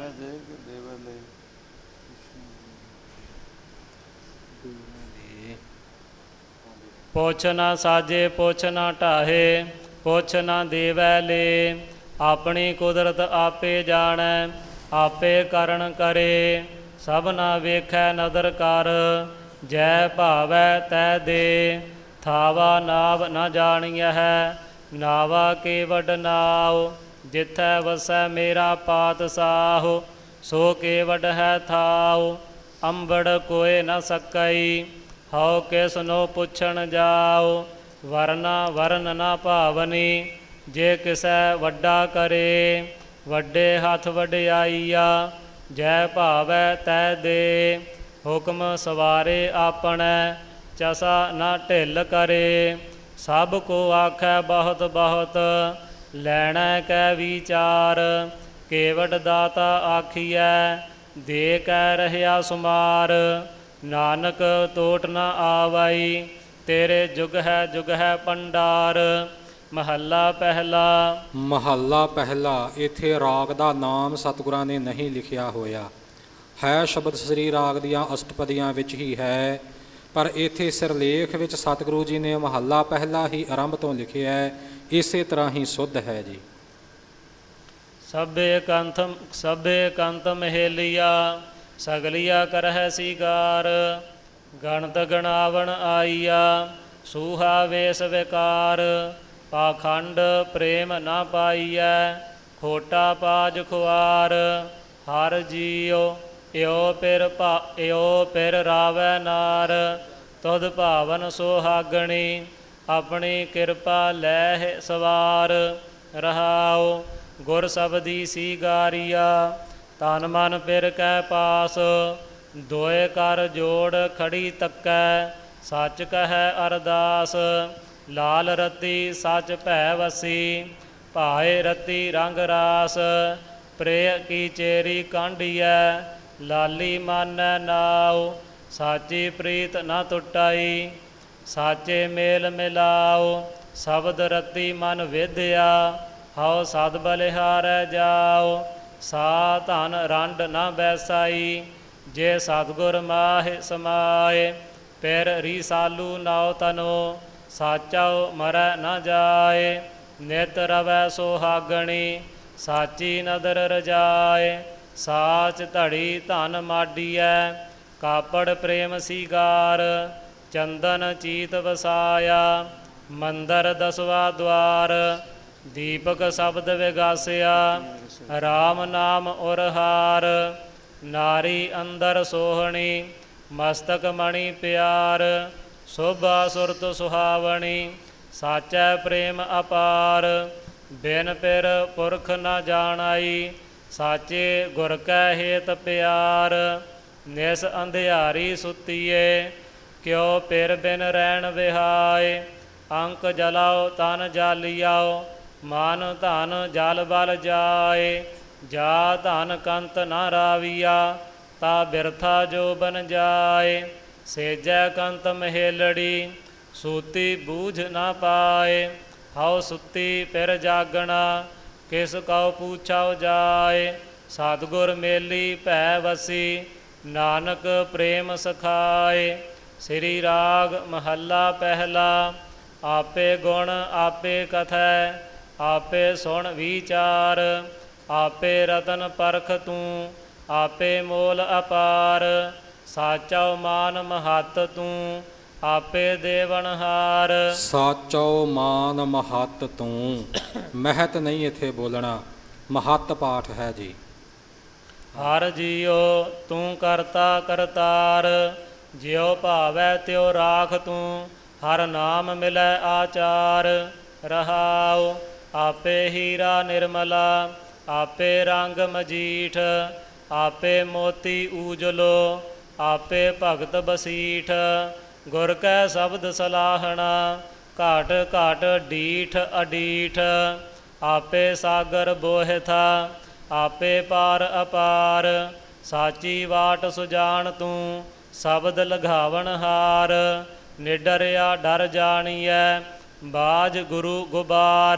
S1: ਪੁੱਛ ਨਾ ਸਾਜੇ ਪੁੱਛ ਨਾ ਢਾਹੇ ਪੁੱਛ ਨਾ ਦੇਵੈ ਲੇ। ਆਪਣੀ ਕੁਦਰਤ ਆਪੇ ਜਾਣੈ ਆਪੇ ਕਰਨ ਕਰੇ। ਸਭਨਾ ਵੇਖੈ ਨਦਰ ਕਰ ਜੈ ਭਾਵੈ ਤੈ ਦੇ। ਥਾਵਾ ਨਾਵ ਨ ਜਾਣੀਐ ਨਾਵਾ ਕੇਵਡ ਨਾਉ। ਜਿਥੈ ਵਸੈ ਮੇਰਾ ਪਾਤਸ਼ਾਹ ਸੋ ਕੇਵਡ ਹੈ ਥਾਉ। ਅੰਬੜ ਕੋਇ ਨ ਸਕਈ ਹਉ ਕਿਸਨੋ ਪੁੱਛਣ ਜਾਉ। ਵਰਨਾ ਵਰਨ ਨ ਭਾਵਨੀ ਜੇ ਕਿਸੈ ਵੱਡਾ ਕਰੇ। ਵੱਡੇ ਹੱਥ ਵਡਿਆਈਆ ਜੈ ਭਾਵੈ ਤੈ ਦੇ। ਹੁਕਮ ਸਵਾਰੇ ਆਪਣੈ ਚਸਾ ਨਾ ਢਿੱਲ ਕਰੇ। ਸਭ ਕੋ ਆਖੈ ਬਹੁਤ ਬਹੁਤ ਲੈਣੈ ਕੈ ਵਿਚਾਰ। ਕੇਵਡ ਦਾਤਾ ਆਖੀਐ ਦੇ ਕੈ ਰਹਿਆ ਸੁਮਾਰ। ਨਾਨਕ ਟੋਟ ਨ ਆਵਈ ਤੇਰੇ ਜੁਗ ਹੈ ਜੁਗ ਹੈ ਭੰਡਾਰ। ਮਹੱਲਾ ਪਹਿਲਾ।
S2: ਮਹੱਲਾ ਪਹਿਲਾ। ਇੱਥੇ ਰਾਗ ਦਾ ਨਾਮ ਸਤਿਗੁਰਾਂ ਨੇ ਨਹੀਂ ਲਿਖਿਆ ਹੋਇਆ ਹੈ। ਸ਼ਬਦ ਸ੍ਰੀ ਰਾਗ ਦੀਆਂ ਅਸ਼ਟਪਦੀਆਂ ਵਿੱਚ ਹੀ ਹੈ, ਪਰ ਇੱਥੇ ਸਿਰਲੇਖ ਵਿੱਚ ਸਤਿਗੁਰੂ ਜੀ ਨੇ ਮਹੱਲਾ ਪਹਿਲਾ ਹੀ ਆਰੰਭ ਤੋਂ ਲਿਖਿਆ ਹੈ। ਇਸੇ ਤਰ੍ਹਾਂ ਹੀ ਸੁੱਧ ਹੈ ਜੀ।
S1: ਸਭੇ ਕੰਥ ਸਭੇ ਕੰਤ ਮਹੇਲੀਆ ਸਗਲੀਆ ਕਰਹਿ ਸੀਗਾਰ। ਗਣਤ ਗਣਾਵਣ ਆਈਆ ਸੂਹਾ ਵੇਸ ਵਿਕਾਰ। ਪਾਖੰਡ ਪ੍ਰੇਮ ਨਾ ਪਾਈਐ ਖੋਟਾ ਪਾਜ ਖੁਆਰ। ਹਰ ਜੀਉ ਇਉ ਪਿਰ ਭਾ ਇਉ ਪਿਰ ਰਾਵੈ ਨਾਰ ਤੁਧ ਭਾਵਨ ਸੁਹਾਗਣੀ ਆਪਣੀ ਕਿਰਪਾ ਲੈਹਿ ਸਵਾਰ ਰਹਾਉ। ਗੁਰ ਸਬਦੀ ਸੀਗਾਰੀਆ ਤਨ ਮਨ ਪਿਰ ਕੈ ਪਾਸ ਦੋਏ ਕਰ ਜੋੜ ਖੜੀ ਤੱਕੈ ਸੱਚ ਕਹੈ ਅਰਦਾਸ। ਲਾਲ ਰਤੀ ਸੱਚ ਭੈ ਵਸੀ ਭਾਏ ਰਤੀ ਰੰਗ ਰਾਸ ਪ੍ਰਿਯ ਕੀ ਚੇਰੀ ਕਾਂਢੀਐ ਲਾਲੀ ਮਾਨੈ ਨਾਉ। ਸਾਚੀ ਪ੍ਰੀਤ ਨਾ ਟੁੱਟਾਈ ਸਾਚੇ ਮੇਲ ਮਿਲਾਉ ਸ਼ਬਦ ਰਤੀ ਮਨ ਵਿਦਿਆ ਹਉ ਸਦ ਬਲਿਹਾਰੈ ਜਾਉ। ਸਾ ਧਨ ਰੰਡ ਨਾ ਬੈਸਾਈ ਜੇ ਸਤਿਗੁਰ ਮਾਹਿ ਸਮਾਏ ਪਿਰ ਰੀਸਾਲੂ ਨਾਉ ਤਨੋ ਸਾਚਾਉ ਮਰੈ ਨਾ ਜਾਏ। ਨਿਤ ਰਵੈ ਸੁਹਾਗਣੀ ਸਾਚੀ ਨਦਰ ਰਜਾਏ ਸਾਚ ਧੜੀ ਧਨ ਮਾਡੀਐ ਕਾਪੜ ਪ੍ਰੇਮ ਸੀਗਾਰ। ਚੰਦਨ ਚੀਤ ਵਸਾਇਆ ਮੰਦਰ ਦਸਵਾ ਦੁਆਰ ਦੀਪਕ ਸ਼ਬਦ ਵਿਗਾਸਿਆ ਰਾਮ ਨਾਮ ਉਰਹਾਰ। ਨਾਰੀ ਅੰਦਰ ਸੋਹਣੀ ਮਸਤਕ ਮਣੀ ਪਿਆਰ ਸੋਭਾ ਸੁਰਤ ਸੁਹਾਵਣੀ ਸਾਚੈ ਪ੍ਰੇਮ ਅਪਾਰ। ਬਿਨ ਪਿਰ ਪੁਰਖ ਨ ਜਾਣਾਈ ਸਾਚੇ ਗੁਰ ਕੈ ਹੇਤ ਪਿਆਰ। ਨਿਸ ਅੰਧਿਆਰੀ ਸੁਤੀਏ ਕਿਉ ਪਿਰ ਬਿਨ ਰਹਿਣ ਵਿਹਾਏ। ਅੰਕ ਜਲਾਓ ਤਨ ਜਾਲੀਆਓ ਮਨ ਧਨ ਜਲ ਬਲ ਜਾਏ। ਜਾ ਧਨ ਕੰਤ ਨਾ ਰਾਵੀਆ ਤਾ ਬਿਰਥਾ ਜੋ ਬਨ ਜਾਏ। ਸੇਜੈ ਕੰਤ ਮਹੇਲੜੀ ਸੂਤੀ ਬੂਝ ਨਾ ਪਾਏ। ਹਉ ਸੁੱਤੀ ਪਿਰ ਜਾਗਣਾ ਕਿਸ ਕਉ ਪੂਛਾਉ ਜਾਏ। ਸਤਿਗੁਰ ਮੇਲੀ ਭੈ ਵਸੀ ਨਾਨਕ ਪ੍ਰੇਮ ਸਖਾਏ। ਸ੍ਰੀ ਰਾਗ ਮਹੱਲਾ ਪਹਿਲਾ। ਆਪੇ ਗੁਣ ਆਪੇ ਕਥੈ ਆਪੇ ਸੁਣ ਵਿਚਾਰ ਆਪੇ ਰਤਨ ਪਰਖ ਤੂੰ ਆਪੇ ਮੋਲ ਅਪਾਰ। ਸਾਚਉ ਮਾਨ ਮਹੱਤ ਤੂੰ ਆਪੇ ਦੇਵਨਹਾਰ।
S2: ਸਾਚਉ ਮਾਨ ਮਹੱਤ ਤੂੰ ਮਹਤ ਨਹੀਂ ਇੱਥੇ ਬੋਲਣਾ ਮਹੱਤ ਪਾਠ ਹੈ ਜੀ।
S1: ਹਰ ਜੀਉ ਤੂੰ ਕਰਤਾ ਕਰਤਾਰ ਜਿਉ ਭਾਵੈ ਤਿਉ ਰਾਖ ਤੂੰ ਹਰ ਨਾਮ ਮਿਲੈ ਆਚਾਰ ਰਹਾਉ। ਆਪੇ ਹੀਰਾ ਨਿਰਮਲਾ ਆਪੇ ਰੰਗ ਮਜੀਠ ਆਪੇ ਮੋਤੀ ਊਜਲੋ ਆਪੇ ਭਗਤ ਬਸੀਠ। ਗੁਰ ਕੈ ਸ਼ਬਦ ਸਲਾਹਣਾ ਘਾਟ ਘਾਟ ਡੀਠ ਅਡੀਠ ਆਪੇ ਸਾਗਰ ਬੋਹਿਥਾ ਆਪੇ ਪਾਰ ਅਪਾਰ। ਸਾਚੀ ਵਾਟ ਸੁਜਾਨ ਤੂੰ ਸ਼ਬਦ ਲਗਾਵਣ ਹਾਰ ਨਿਡਰਿਆ ਡਰ ਜਾਣੀਐ ਬਾਜ ਗੁਰੂ ਗੁਬਾਰ।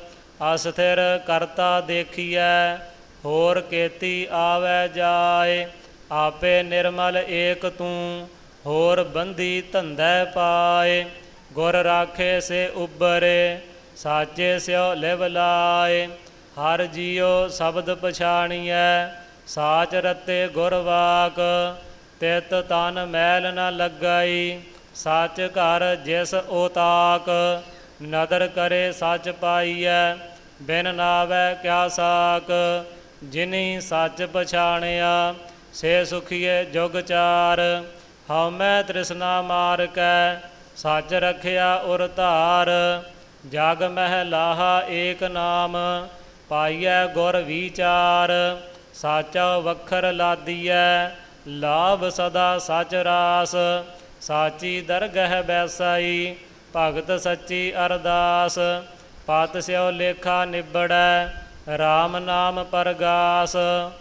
S1: ਅਸਥਿਰ ਕਰਤਾ ਦੇਖੀਐ ਹੋਰ ਕੇਤੀ ਆਵੈ ਜਾਏ। ਆਪੇ ਨਿਰਮਲ ਏਕ ਤੂੰ ਹੋਰ ਬੰਦੀ ਧੰਦੈ ਪਾਏ। ਗੁਰ ਰਾਖੇ ਸੇ ਉਬਰੇ ਸਾਚੇ ਸਿਉ ਲਿਵ ਲਾਏ। ਹਰ ਜੀਉ ਸ਼ਬਦ ਪਛਾਣੀਐ ਸਾਚ ਰਤੇ ਗੁਰ ਵਾਕ ਤਿਤ ਤਨ ਮੈਲ ਨ ਲੱਗਾਈ। ਸੱਚ ਘਰ ਜਿਸ ਓਤਾਕ ਨਦਰ ਕਰੇ ਸੱਚ ਪਾਈਐ ਬਿਨ ਨਾਵੈ ਕਿਆ ਸਾਕ। ਜਿਨੀ ਸੱਚ ਪਛਾਣਿਆ ਸੇ ਸੁਖੀਏ ਜੁਗ ਚਾਰ। ਹਉਮੈ ਤ੍ਰਿਸ਼ਨਾ ਮਾਰ ਕੈ ਸੱਚ ਰਖਿਆ ਉਰ ਧਾਰ। ਜਗ ਮਹਿ ਲਾਹਾ ਏਕ ਨਾਮ ਪਾਈਐ ਗੁਰ ਵਿਚਾਰ। ਸਾਚਾ ਵਖਰ ਲਾਦੀਐ ਲਾਭ ਸਦਾ ਸਚ ਰਾਸ। ਸਾਚੀ ਦਰਗਹਿ ਬੈਸਾਈ ਭਗਤ ਸੱਚੀ ਅਰਦਾਸ। ਪਤ ਸਿਉ ਲੇਖਾ ਨਿਬੜੈ ਰਾਮ ਨਾਮ ਪਰਗਾਸ।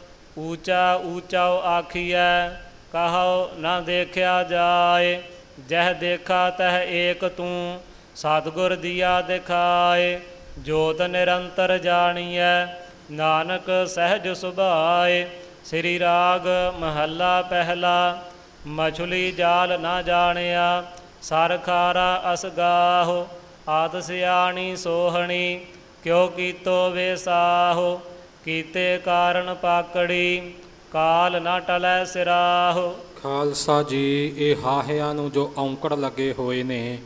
S1: ਊਚਾ ਊਚਾਉ ਆਖੀਐ ਕਹਉ ਨਾ ਦੇਖਿਆ ਜਾਏ। ਜਹ ਦੇਖਾ ਤਹ ਏਕ ਤੂੰ ਸਤਿਗੁਰ ਦੀਆ ਦਿਖਾਏ। ਜੋਤ ਨਿਰੰਤਰ ਜਾਣੀਐ ਨਾਨਕ ਸਹਿਜ ਸੁਭਾਏ। ਸ੍ਰੀ ਰਾਗ ਮਹੱਲਾ ਪਹਿਲਾ। ਮਛਲੀ ਜਾਲ ਨਾ ਜਾਣਿਆ ਸਰ ਖਾਰਾ ਅਸਗਾਹੋ। ਆਦ ਸਿਆਣੀ ਸੋਹਣੀ ਕਿਉ ਕੀਤੋ ਵੇਸਾਹੋ। ਕੀਤੇ ਕਾਰਨ ਪਾਕੜੀ ਕਾਲ ਨਾ ਟਲੈ ਸਿਰਾਹੋ।
S2: ਖਾਲਸਾ ਜੀ ਇਹ ਹਾਹਿਆਂ ਨੂੰ ਜੋ ਔਂਕੜ ਲੱਗੇ ਹੋਏ ਨੇ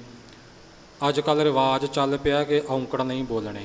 S2: ਅੱਜ ਕੱਲ੍ਹ ਰਿਵਾਜ ਚੱਲ ਪਿਆ ਕਿ ਔਂਕੜ ਨਹੀਂ ਬੋਲਣੇ।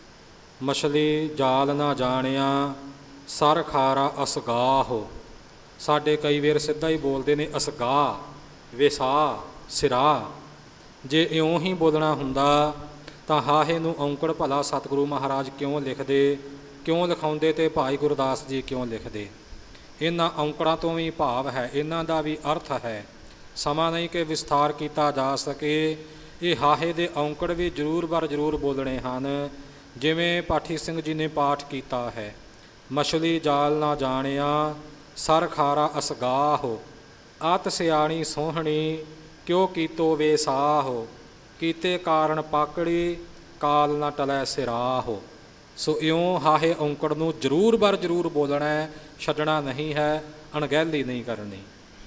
S2: ਮਛਲੀ ਜਾਲ ਨਾ ਜਾਣਿਆ ਸਰ ਖਾਰਾ ਅਸਗਾਹੋ। ਸਾਡੇ ਕਈ ਵਾਰ ਸਿੱਧਾ ਹੀ ਬੋਲਦੇ ਨੇ ਅਸਗਾ, ਵਿਸਾ, ਸਿਰਾ। ਜੇ ਇਉਂ ਹੀ ਬੋਲਣਾ ਹੁੰਦਾ ਤਾਂ ਹਾਹੇ ਨੂੰ ਔਂਕੜ ਭਲਾ ਸਤਿਗੁਰੂ ਮਹਾਰਾਜ ਕਿਉਂ ਲਿਖਦੇ, ਕਿਉਂ ਲਿਖਾਉਂਦੇ ਅਤੇ ਭਾਈ ਗੁਰਦਾਸ ਜੀ ਕਿਉਂ ਲਿਖਦੇ। ਇਹਨਾਂ ਔਂਕੜਾਂ ਤੋਂ ਵੀ ਭਾਵ ਹੈ, ਇਹਨਾਂ ਦਾ ਵੀ ਅਰਥ ਹੈ। ਸਮਾਂ ਨਹੀਂ ਕਿ ਵਿਸਥਾਰ ਕੀਤਾ ਜਾ ਸਕੇ। ਇਹ ਹਾਹੇ ਦੇ ਔਂਕੜ ਵੀ ਜ਼ਰੂਰ ਬਰ ਜ਼ਰੂਰ ਬੋਲਣੇ ਹਨ। ਜਿਵੇਂ ਪਾਠੀ ਸਿੰਘ ਜੀ ਨੇ ਪਾਠ ਕੀਤਾ ਹੈ, ਮਛਲੀ ਜਾਲ ਨਾ ਜਾਣਿਆ ਸਰ ਖਾਰਾ ਅਸਗਾਹੋ, ਅਤ ਸਿਆਣੀ ਸੋਹਣੀ ਕਿਉ ਕੀਤੋ ਵੇ ਸਾਹੋ, ਕੀਤੇ ਕਾਰਨ ਪਾਕੜੀ ਕਾਲ ਨਾ ਟਲੈ ਸਿਰਾਹੋ। ਸੋ ਇਉਂ ਹਾਹੇ ਔਂਕੜ ਨੂੰ ਜ਼ਰੂਰ ਬਰ ਜ਼ਰੂਰ ਬੋਲਣਾ ਹੈ, ਛੱਡਣਾ ਨਹੀਂ ਹੈ, ਅਣਗਹਿਲੀ ਨਹੀਂ ਕਰਨੀ।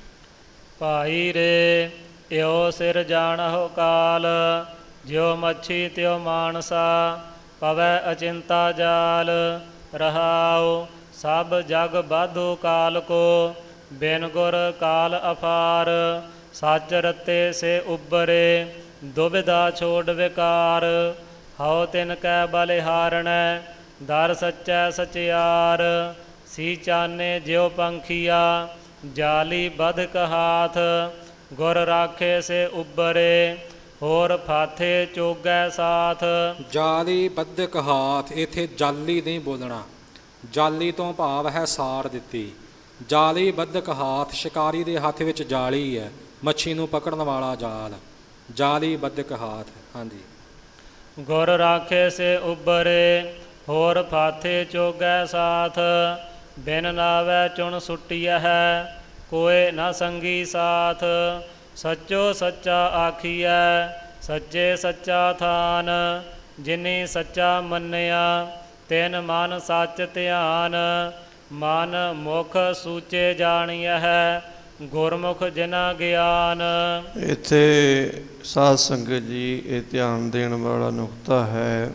S1: ਭਾਈ ਰੇ ਇਉ ਸਿਰ ਜਾਣਹੁ ਕਾਲ, ਜਿਉ ਮੱਛੀ ਤਿਉ ਮਾਨਸਾ, ਪਵੈ ਅਚਿੰਤਾ ਜਾਲ ਰਹਾਉ। ਸਭ ਜਗ ਬਾਧੋ ਕਾਲ ਕੋ, ਬਿਨ ਗੁਰ ਕਾਲ ਅਫਾਰ, ਸੱਚ ਰਤੇ ਸੇ ਉਬਰੇ, ਦੁਬਿਧਾ ਛੋੜ ਵਿਕਾਰ। ਹਉ ਤਿਨ ਕੈ ਬਲਿਹਾਰਣੈ, ਦਰ ਸੱਚੈ ਸਚਿਆਰ, ਸੀ ਚਾਨੇ ਜਿਉ ਪੰਖੀਆ, ਜਾਲੀ ਬਧਕ ਹਾਥ। ਗੁਰ ਰਾਖੇ ਸੇ ਉਬਰੇ, ਹੋਰ ਫਾਥੇ ਚੋਗੈ ਸਾਥ।
S2: ਜਾਲੀ ਬੱਧਕ ਹਾਥ, ਇੱਥੇ ਜਾਲੀ ਨਹੀਂ ਬੋਲਣਾ। ਜਾਲੀ ਤੋਂ ਭਾਵ ਹੈ ਸਾਰ ਦਿੱਤੀ। ਜਾਲੀ ਬੱਧਕ ਹਾਥ, ਸ਼ਿਕਾਰੀ ਦੇ ਹੱਥ ਵਿੱਚ ਜਾਲੀ ਹੈ, ਮੱਛੀ ਨੂੰ ਪਕੜਨ ਵਾਲਾ ਜਾਲ, ਜਾਲੀ ਬੱਧਕ ਹਾਥ। ਹਾਂਜੀ।
S1: ਗੁਰ ਰਾਖੇ ਸੇ ਉਬਰੇ, ਹੋਰ ਫਾਥੇ ਚੋਗੈ ਸਾਥ। ਬਿਨ ਨਾਵੈ ਚੁਣ ਸੁੱਟੀਐ ਹੈ, ਕੋਇ ਨਾ ਸੰਗੀ ਸਾਥ। ਸੱਚੋ ਸੱਚਾ ਆਖੀਐ, ਸੱਚੇ ਸੱਚਾ ਥਾਨ। ਜਿਨੀ ਸੱਚਾ ਮੰਨਿਆ, ਤਿਨ ਮਨ ਸੱਚ ਧਿਆਨ। ਮਨ ਮੁਖ ਸੂਚੇ ਜਾਣੀਐ ਹੈ, ਗੁਰਮੁਖ ਜਿਨਾ ਗਿਆਨ।
S3: ਇੱਥੇ ਸਾਧ ਸੰਗਤ ਜੀ ਇਹ ਧਿਆਨ ਦੇਣ ਵਾਲਾ ਨੁਕਤਾ ਹੈ।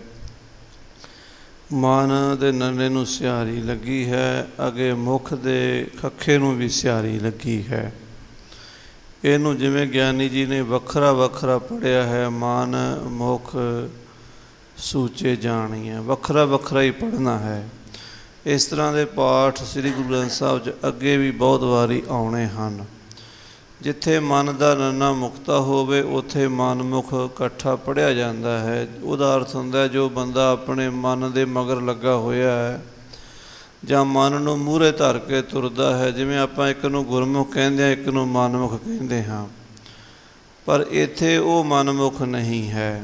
S3: ਮਨ ਦੇ ਨੰਨੇ ਨੂੰ ਸਿਹਾਰੀ ਲੱਗੀ ਹੈ, ਅੱਗੇ ਮੁਖ ਦੇ ਖੱਖੇ ਨੂੰ ਵੀ ਸਿਹਾਰੀ ਲੱਗੀ ਹੈ। ਇਹਨੂੰ ਜਿਵੇਂ ਗਿਆਨੀ ਜੀ ਨੇ ਵੱਖਰਾ ਵੱਖਰਾ ਪੜ੍ਹਿਆ ਹੈ, ਮਨ ਮੁਖ ਸੂਚੇ ਜਾਣੀਐ, ਵੱਖਰਾ ਵੱਖਰਾ ਹੀ ਪੜ੍ਹਨਾ ਹੈ। ਇਸ ਤਰ੍ਹਾਂ ਦੇ ਪਾਠ ਸ੍ਰੀ ਗੁਰੂ ਗ੍ਰੰਥ ਸਾਹਿਬ 'ਚ ਅੱਗੇ ਵੀ ਬਹੁਤ ਵਾਰੀ ਆਉਣੇ ਹਨ। ਜਿੱਥੇ ਮਨ ਦਾ ਨੰਨਾ ਮੁਕਤਾ ਹੋਵੇ ਉੱਥੇ ਮਨਮੁਖ ਇਕੱਠਾ ਪੜ੍ਹਿਆ ਜਾਂਦਾ ਹੈ। ਉਹਦਾ ਅਰਥ ਹੁੰਦਾ ਜੋ ਬੰਦਾ ਆਪਣੇ ਮਨ ਦੇ ਮਗਰ ਲੱਗਾ ਹੋਇਆ ਹੈ ਜਾਂ ਮਨ ਨੂੰ ਮੂਹਰੇ ਧਰ ਕੇ ਤੁਰਦਾ ਹੈ। ਜਿਵੇਂ ਆਪਾਂ ਇੱਕ ਨੂੰ ਗੁਰਮੁਖ ਕਹਿੰਦੇ ਹਾਂ, ਇੱਕ ਨੂੰ ਮਨਮੁਖ ਕਹਿੰਦੇ ਹਾਂ, ਪਰ ਇੱਥੇ ਉਹ ਮਨਮੁਖ ਨਹੀਂ ਹੈ।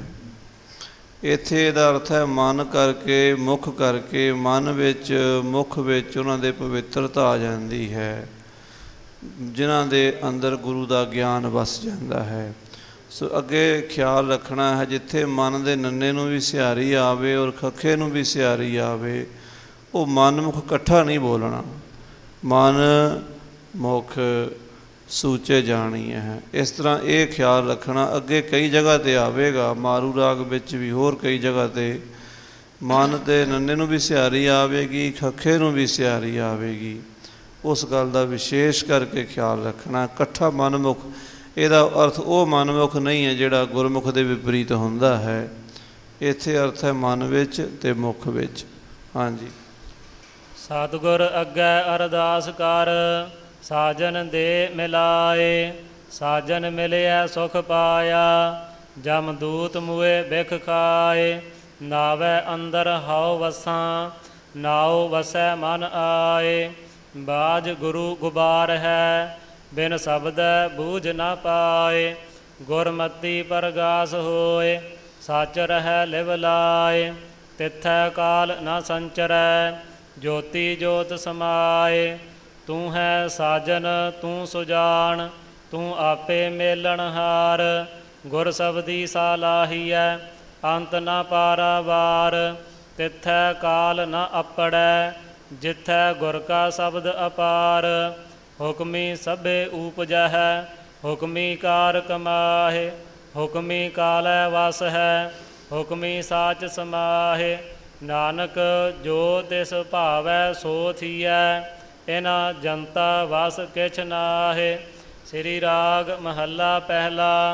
S3: ਇੱਥੇ ਇਹਦਾ ਅਰਥ ਹੈ ਮਨ ਕਰਕੇ, ਮੁਖ ਕਰਕੇ, ਮਨ ਵਿੱਚ ਮੁਖ ਵਿੱਚ ਉਹਨਾਂ ਦੇ ਪਵਿੱਤਰਤਾ ਆ ਜਾਂਦੀ ਹੈ, ਜਿਨ੍ਹਾਂ ਦੇ ਅੰਦਰ ਗੁਰੂ ਦਾ ਗਿਆਨ ਵਸ ਜਾਂਦਾ ਹੈ। ਸੋ ਅੱਗੇ ਖਿਆਲ ਰੱਖਣਾ ਹੈ, ਜਿੱਥੇ ਮਨ ਦੇ ਨੰਨੇ ਨੂੰ ਵੀ ਸਿਹਾਰੀ ਆਵੇ ਔਰ ਖੱਖੇ ਨੂੰ ਵੀ ਸਿਹਾਰੀ ਆਵੇ, ਉਹ ਮਨਮੁਖ ਇਕੱਠਾ ਨਹੀਂ ਬੋਲਣਾ। ਮਨ ਮੁਖ ਸੂਚੇ ਜਾਣੀ ਹੈ, ਇਸ ਤਰ੍ਹਾਂ ਇਹ ਖਿਆਲ ਰੱਖਣਾ। ਅੱਗੇ ਕਈ ਜਗ੍ਹਾ 'ਤੇ ਆਵੇਗਾ, ਮਾਰੂ ਰਾਗ ਵਿੱਚ ਵੀ ਹੋਰ ਕਈ ਜਗ੍ਹਾ 'ਤੇ ਮਨ ਦੇ ਨੰਨੇ ਨੂੰ ਵੀ ਸਿਹਾਰੀ ਆਵੇਗੀ, ਖੱਖੇ ਨੂੰ ਵੀ ਸਿਹਾਰੀ ਆਵੇਗੀ। ਉਸ ਗੱਲ ਦਾ ਵਿਸ਼ੇਸ਼ ਕਰਕੇ ਖਿਆਲ ਰੱਖਣਾ। ਇਕੱਠਾ ਮਨਮੁਖ, ਇਹਦਾ ਅਰਥ ਉਹ ਮਨਮੁਖ ਨਹੀਂ ਹੈ ਜਿਹੜਾ ਗੁਰਮੁਖ ਦੇ ਵਿਪਰੀਤ ਹੁੰਦਾ ਹੈ। ਇੱਥੇ ਅਰਥ ਹੈ ਮਨ ਵਿੱਚ ਅਤੇ ਮੁਖ ਵਿੱਚ। ਹਾਂਜੀ।
S1: ਸਤਿਗੁਰ ਅੱਗੇ ਅਰਦਾਸ ਕਰ, ਸਾਜਨ ਦੇ ਮਿਲਾਏ। ਸਾਜਨ ਮਿਲਿਆ ਸੁਖ ਪਾਇਆ, ਜਮਦੂਤ ਮੂਏ ਬਿਖ ਖਾਏ। ਨਾਵੇ ਅੰਦਰ ਹਉ ਵਸਾਂ, ਨਾਉ ਵਸੈ ਮਨ ਆਏ। ਬਾਜ ਗੁਰੂ ਗੁਬਾਰ ਹੈ, ਬਿਨ ਸ਼ਬਦੈ ਬੂਝ ਨਾ ਪਾਏ। ਗੁਰਮਤੀ ਪ੍ਰਗਾਸ ਹੋਏ, ਸੱਚ ਰਹਿ ਲਿਵ ਲਾਏ। ਤਿੱਥੈ ਕਾਲ ਨਾ ਸੰਚਰੈ, ਜੋਤੀ ਜੋਤ ਸਮਾਏ। ਤੂੰ ਹੈ ਸਾਜਨ ਤੂੰ ਸੁਜਾਨ, ਤੂੰ ਆਪੇ ਮੇਲਣਹਾਰ। ਗੁਰ ਸਬਦੀ ਸਾਲਾਹੀਐ, ਅੰਤ ਨਾ ਪਾਰਾਵਾਰ। ਤਿੱਥੈ ਕਾਲ ਨਾ ਅਪੜੈ, ਜਿੱਥੈ ਗੁਰ ਕਾ ਸ਼ਬਦ ਅਪਾਰ। ਹੁਕਮੀ ਸਭੇ ਊਪਜੈ ਹੈ, ਹੁਕਮੀ ਕਾਰ ਕਮਾਹੇ। ਹੁਕਮੀ ਕਾਲੈ ਵਸ ਹੈ, ਹੁਕਮੀ ਸਾਚ ਸਮਾਹੇ। ਨਾਨਕ ਜੋ ਤਿਸ ਭਾਵੈ ਸੋ ਥੀਐ, ਇਨਾ ਜਨਤਾ ਵਸ ਕਿਛ ਨਾਹੇ। ਸ੍ਰੀ ਰਾਗ ਮਹੱਲਾ ਪਹਿਲਾ।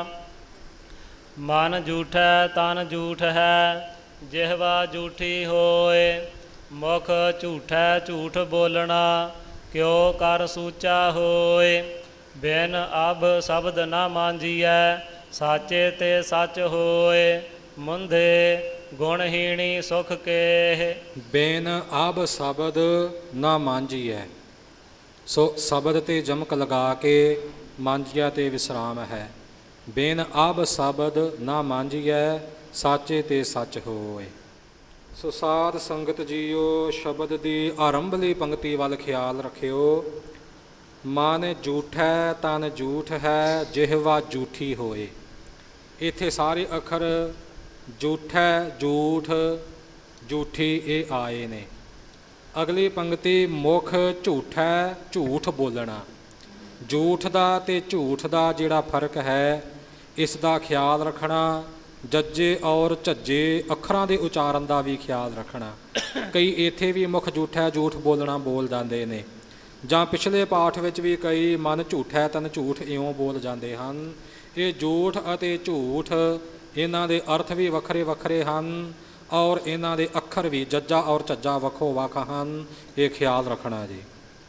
S1: ਮਨ ਝੂਠੈ ਤਨ ਝੂਠ ਹੈ, ਜਿਹਵਾ ਝੂਠੀ ਹੋਏ। ਮੁਖ ਝੂਠੈ ਝੂਠ ਬੋਲਣਾ, ਕਿਉ ਕਰ ਸੂਚਾ ਹੋਏ। ਬਿਨ ਅਬ ਸ਼ਬਦ ਨਾ ਮਾਂਜੀਐ, ਸਾਚੇ ਤੇ ਸੱਚ ਹੋਏ। ਮੁੰਧੇ ਗੁਣਹੀਣੀ ਸੁਖ ਕੇਹ।
S2: ਬੇਨ ਆਬ ਸ਼ਬਦ ਨਾ ਮਾਂਜੀਐ, ਸੋ ਸ਼ਬਦ ਤੇ ਜਮਕ ਲਗਾ ਕੇ ਮਾਂਜੀਆ ਤੇ ਵਿਸਰਾਮ ਹੈ। ਬੇਨ ਆਬ ਸ਼ਬਦ ਨਾ ਮਾਂਜੀਐ, ਸਾਚੇ ਤੇ ਸੱਚ ਹੋਏ। ਸੋ ਸਾਧ ਸੰਗਤ ਜੀਓ, ਸ਼ਬਦ ਦੀ ਆਰੰਭਲੀ ਪੰਕਤੀ ਵੱਲ ਖਿਆਲ ਰੱਖਿਓ। ਮਨ ਝੂਠੈ ਤਨ ਝੂਠ ਹੈ, ਜਿਹਵਾ ਝੂਠੀ ਹੋਏ। ਇੱਥੇ ਸਾਰੇ ਅੱਖਰ ਝੂਠੈ, ਝੂਠ, ਝੂਠੀ ਇਹ ਆਏ ਨੇ। ਅਗਲੀ ਪੰਕਤੀ ਮੁਖ ਝੂਠੈ, ਝੂਠ ਬੋਲਣਾ। ਝੂਠ ਦਾ ਤੇ ਝੂਠ ਦਾ ਜਿਹੜਾ ਫਰਕ ਹੈ, ਇਸ ਦਾ ਖਿਆਲ ਰੱਖਣਾ। ਜੱਜੇ ਔਰ ਝੱਜੇ ਅੱਖਰਾਂ ਦੇ ਉਚਾਰਨ ਦਾ ਵੀ ਖਿਆਲ ਰੱਖਣਾ। ਕਈ ਇੱਥੇ ਵੀ ਮੁਖ ਝੂਠੈ, ਝੂਠ ਬੋਲਣਾ ਬੋਲ ਜਾਂਦੇ ਨੇ, ਜਾਂ ਪਿਛਲੇ ਪਾਠ ਵਿੱਚ ਵੀ ਕਈ ਮਨ ਝੂਠੈ ਤਨ ਝੂਠ ਇਉਂ ਬੋਲ ਜਾਂਦੇ ਹਨ। ਇਹ ਝੂਠ ਅਤੇ ਝੂਠ ਇਹਨਾਂ ਦੇ ਅਰਥ ਵੀ ਵੱਖਰੇ ਵੱਖਰੇ ਹਨ, ਔਰ ਇਹਨਾਂ ਦੇ ਅੱਖਰ ਵੀ ਜੱਜਾ ਔਰ ਝੱਜਾ ਵੱਖੋ ਵੱਖ ਹਨ। ਇਹ ਖਿਆਲ ਰੱਖਣਾ ਜੀ।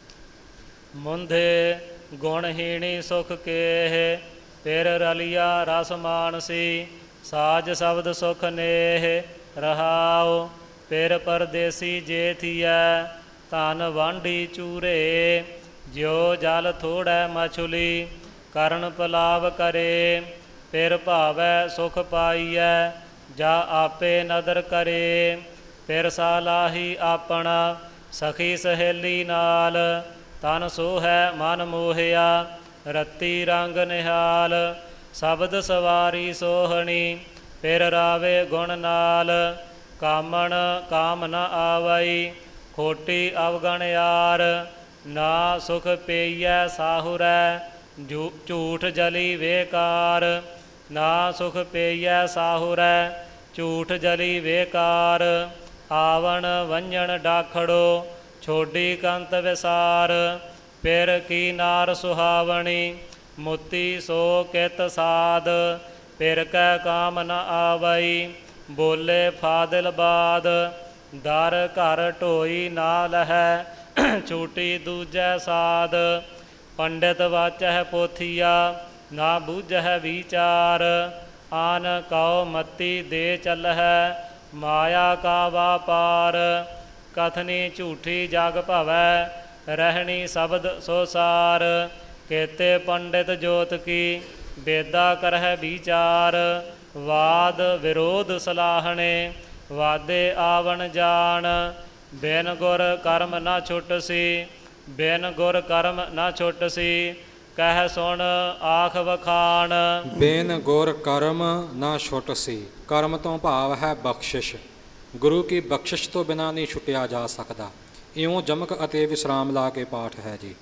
S1: ਮੁੰਧੇ ਗੁਣਹੀਣੀ ਸੁਖ ਕੇਹ, ਫਿਰ ਰਲਿਆ ਰਸ ਮਾਨਸੀ। ਸਾਜ ਸ਼ਬਦ ਸੁਖ ਨੇਹ ਰਹਾਉ, ਫਿਰ ਪਰਦੇਸੀ ਜੇ ਥੀਐ। ਧਨ ਵਾਂਢੀ ਚੂਰੇ, ਜਿਉ ਜਲ ਥੋੜੈ ਮਛਲੀ। ਕਰਨ ਪਲਾਵ ਕਰੇ, ਫਿਰ ਭਾਵੈ ਸੁਖ ਪਾਈਐ। ਜਾ ਆਪੇ ਨਦਰ ਕਰੇ, ਫਿਰ ਸਾਲਾਹੀ ਆਪਣਾ। ਸਖੀ ਸਹੇਲੀ ਨਾਲ, ਤਨ ਸੋਹੈ ਮਨ ਮੋਹਿਆ। ਰੱਤੀ ਰੰਗ ਨਿਹਾਲ, ਸ਼ਬਦ ਸਵਾਰੀ ਸੋਹਣੀ। ਫਿਰ ਰਾਵੇ ਗੁਣ ਨਾਲ, ਕਾਮਣ ਕਾਮ ਨ ਆਵਈ। ਖੋਟੀ ਅਵਗਣ ਯਾਰ, ਨਾ ਸੁਖ ਪਈਐ ਸਾਹੁਰੈ। ਝੂਠ ਜਲੀ ਵੇਕਾਰ, ਨਾ ਸੁਖ ਪਈਐ ਸਾਹੁਰੈ। ਝੂਠ ਜਲੀ ਵੇਕਾਰ, ਆਵਣ ਵੰਜਣ ਡਾਖੜੋ। ਛੋਡੀ ਕੰਤ ਵਿਸਾਰ, ਫਿਰ ਕੀ ਨਾਰ ਸੁਹਾਵਣੀ। ਮੋਤੀ ਸੋ ਕਿਤ ਸਾਧ, ਫਿਰ ਕੈ ਕਾਮ ਨ ਆਵਈ। ਬੋਲੇ ਫਾਦਿਲ ਬਾਦ, ਦਰ ਘਰ ਢੋਈ ਨਾ ਲਹੈ। ਛੂਟੀ ਦੂਜੈ ਸਾਧ, ਪੰਡਿਤ ਵਾਚਹਿ ਪੋਥੀਆ। ਨਾ ਬੂਝਹਿ ਵਿਚਾਰ, ਆਨ ਕਉ ਮਤੀ ਦੇ ਚੱਲਹਿ। ਮਾਇਆ ਕਾ ਵਾਪਾਰ, ਕਥਨੀ ਝੂਠੀ ਜਗ ਭਵੈ। ਰਹਿਣੀ ਸ਼ਬਦ ਸੋ ਸਾਰ, ਕੇਤੇ ਪੰਡਿਤ ਜੋਤ ਕੀ। ਬੇਦਾ ਕਰਹਿ ਵਿਚਾਰ, ਵਾਦ ਵਿਰੋਧ ਸਲਾਹਣੇ। ਵਾਦੇ ਆਵਣ ਜਾਣ, ਬਿਨ ਗੁਰ ਕਰਮ ਨਾ ਛੁਟਸੀ। ਬਿਨ ਗੁਰ ਕਰਮ ਨਾ ਛੁਟਸੀ, ਕਹਿ ਸੁਣ ਆਖ ਵਖਾਣ।
S2: ਬਿਨ ਗੁਰ ਕਰਮ ਨਾ ਛੁਟਸੀ, ਕਰਮ ਤੋਂ ਭਾਵ ਹੈ ਬਖਸ਼ਿਸ਼। ਗੁਰੂ ਕੀ ਬਖਸ਼ਿਸ਼ ਤੋਂ ਬਿਨਾਂ ਨਹੀਂ ਛੁੱਟਿਆ ਜਾ ਸਕਦਾ। ਇਉਂ ਜਮਕ ਅਤੇ ਵਿਸਰਾਮ ਲਾ ਕੇ ਪਾਠ ਹੈ ਜੀ।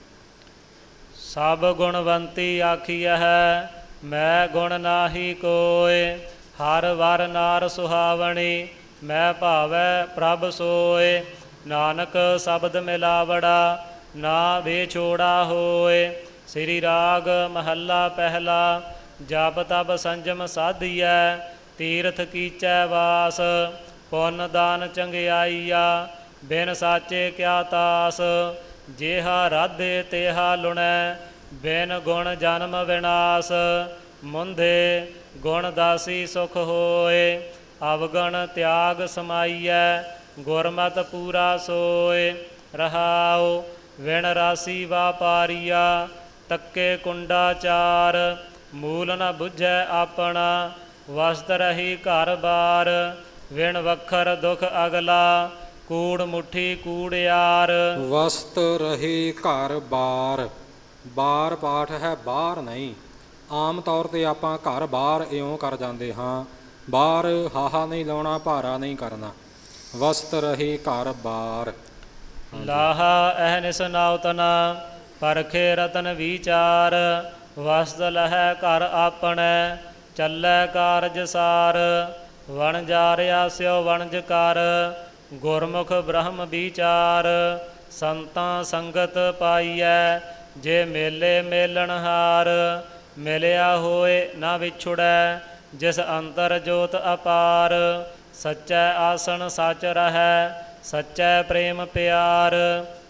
S1: ਸਭ ਗੁਣਵੰਤੀ ਆਖੀਐ ਹੈ, ਮੈਂ ਗੁਣ ਨਾਹੀ ਕੋਇ। ਹਰ ਵਰ ਨਾਰ ਸੁਹਾਵਣੀ, ਮੈਂ ਭਾਵੈ ਪ੍ਰਭ ਸੋਏ। ਨਾਨਕ ਸ਼ਬਦ ਮਿਲਾਵੜਾ, ਨਾ ਵਿਛੋੜਾ ਹੋਏ। ਸ੍ਰੀ ਰਾਗ ਮਹੱਲਾ ਪਹਿਲਾ। ਜਪ ਤਪ ਸੰਜਮ ਸਾਧੀਐ, ਤੀਰਥ ਕੀਚੈ ਵਾਸ। ਪੁੰਨ ਦਾਨ ਚੰਗਿਆਈਆ, ਬਿਨ ਸਾਚੇ ਕਿਆ ਤਾਸ। ਜੇਹਾ ਰਾਧੇ ਤੇਹਾ ਲੁਣੈ, ਬਿਨ ਗੁਣ ਜਨਮ ਵਿਨਾਸ਼। ਮੁੰਧੇ ਗੁਣ ਦਾਸੀ ਸੁਖ ਹੋਏ, ਅਵਗਣ ਤਿਆਗ ਸਮਾਈਐ। ਗੁਰਮਤਿ ਪੂਰਾ ਸੋਏ, ਰਹਾਉ ਵਿਣ ਰਾਸੀ ਵਾਪਾਰੀਆ। ਤੱਕੇ ਕੁੰਡਾ ਚਾਰ, ਮੂਲ ਨ ਬੁੱਝੈ ਆਪਣਾ। ਵਸਤ ਰਹੀ ਘਰ ਬਾਰ, ਵਿਣ ਵੱਖਰ ਦੁਖ ਅਗਲਾ। ਕੂੜ ਮੁੱਠੀ ਕੂੜਿਆਰ,
S2: ਵਸਤ ਰਹੀ ਘਰ ਬਾਰ। ਬਾਰ ਪਾਠ ਹੈ ਬਾਹਰ ਨਹੀਂ। ਆਮ ਤੌਰ 'ਤੇ ਆਪਾਂ ਘਰ ਬਾਹਰ ਇਉਂ ਕਰ ਜਾਂਦੇ ਹਾਂ। ਬਾਹਰ ਹਾਹਾ ਨਹੀਂ ਲਾਉਣਾ, ਭਾਰਾ ਨਹੀਂ ਕਰਨਾ। ਵਸਤ ਰਹੀ ਘਰ ਬਾਰ।
S1: ਲਾਹਾ ਅਹਨਿਸ ਨਾਉਤਨਾ, ਪਰਖੇ ਰਤਨ ਵਿਚਾਰ। ਵਸਤ ਲਹੈ ਘਰ ਆਪਣੈ, ਚੱਲੈ ਕਾਰਜ ਸਾਰ। ਵਣ ਜਾਰਿਆ ਸਿਓ ਵਣਜ ਕਰ, ਗੁਰਮੁਖ ਬ੍ਰਹਮ ਵਿਚਾਰ। ਸੰਤਾਂ ਸੰਗਤ ਪਾਈਐ, ਜੇ ਮੇਲੇ ਮੇਲਣਹਾਰ। ਮਿਲਿਆ ਹੋਏ ਨਾ ਵਿਛੁੜੈ, ਜਿਸ ਅੰਤਰ ਜੋਤ ਅਪਾਰ। ਸੱਚੈ ਆਸਣ ਸੱਚ ਰਹੈ, ਸੱਚੈ ਪ੍ਰੇਮ ਪਿਆਰ।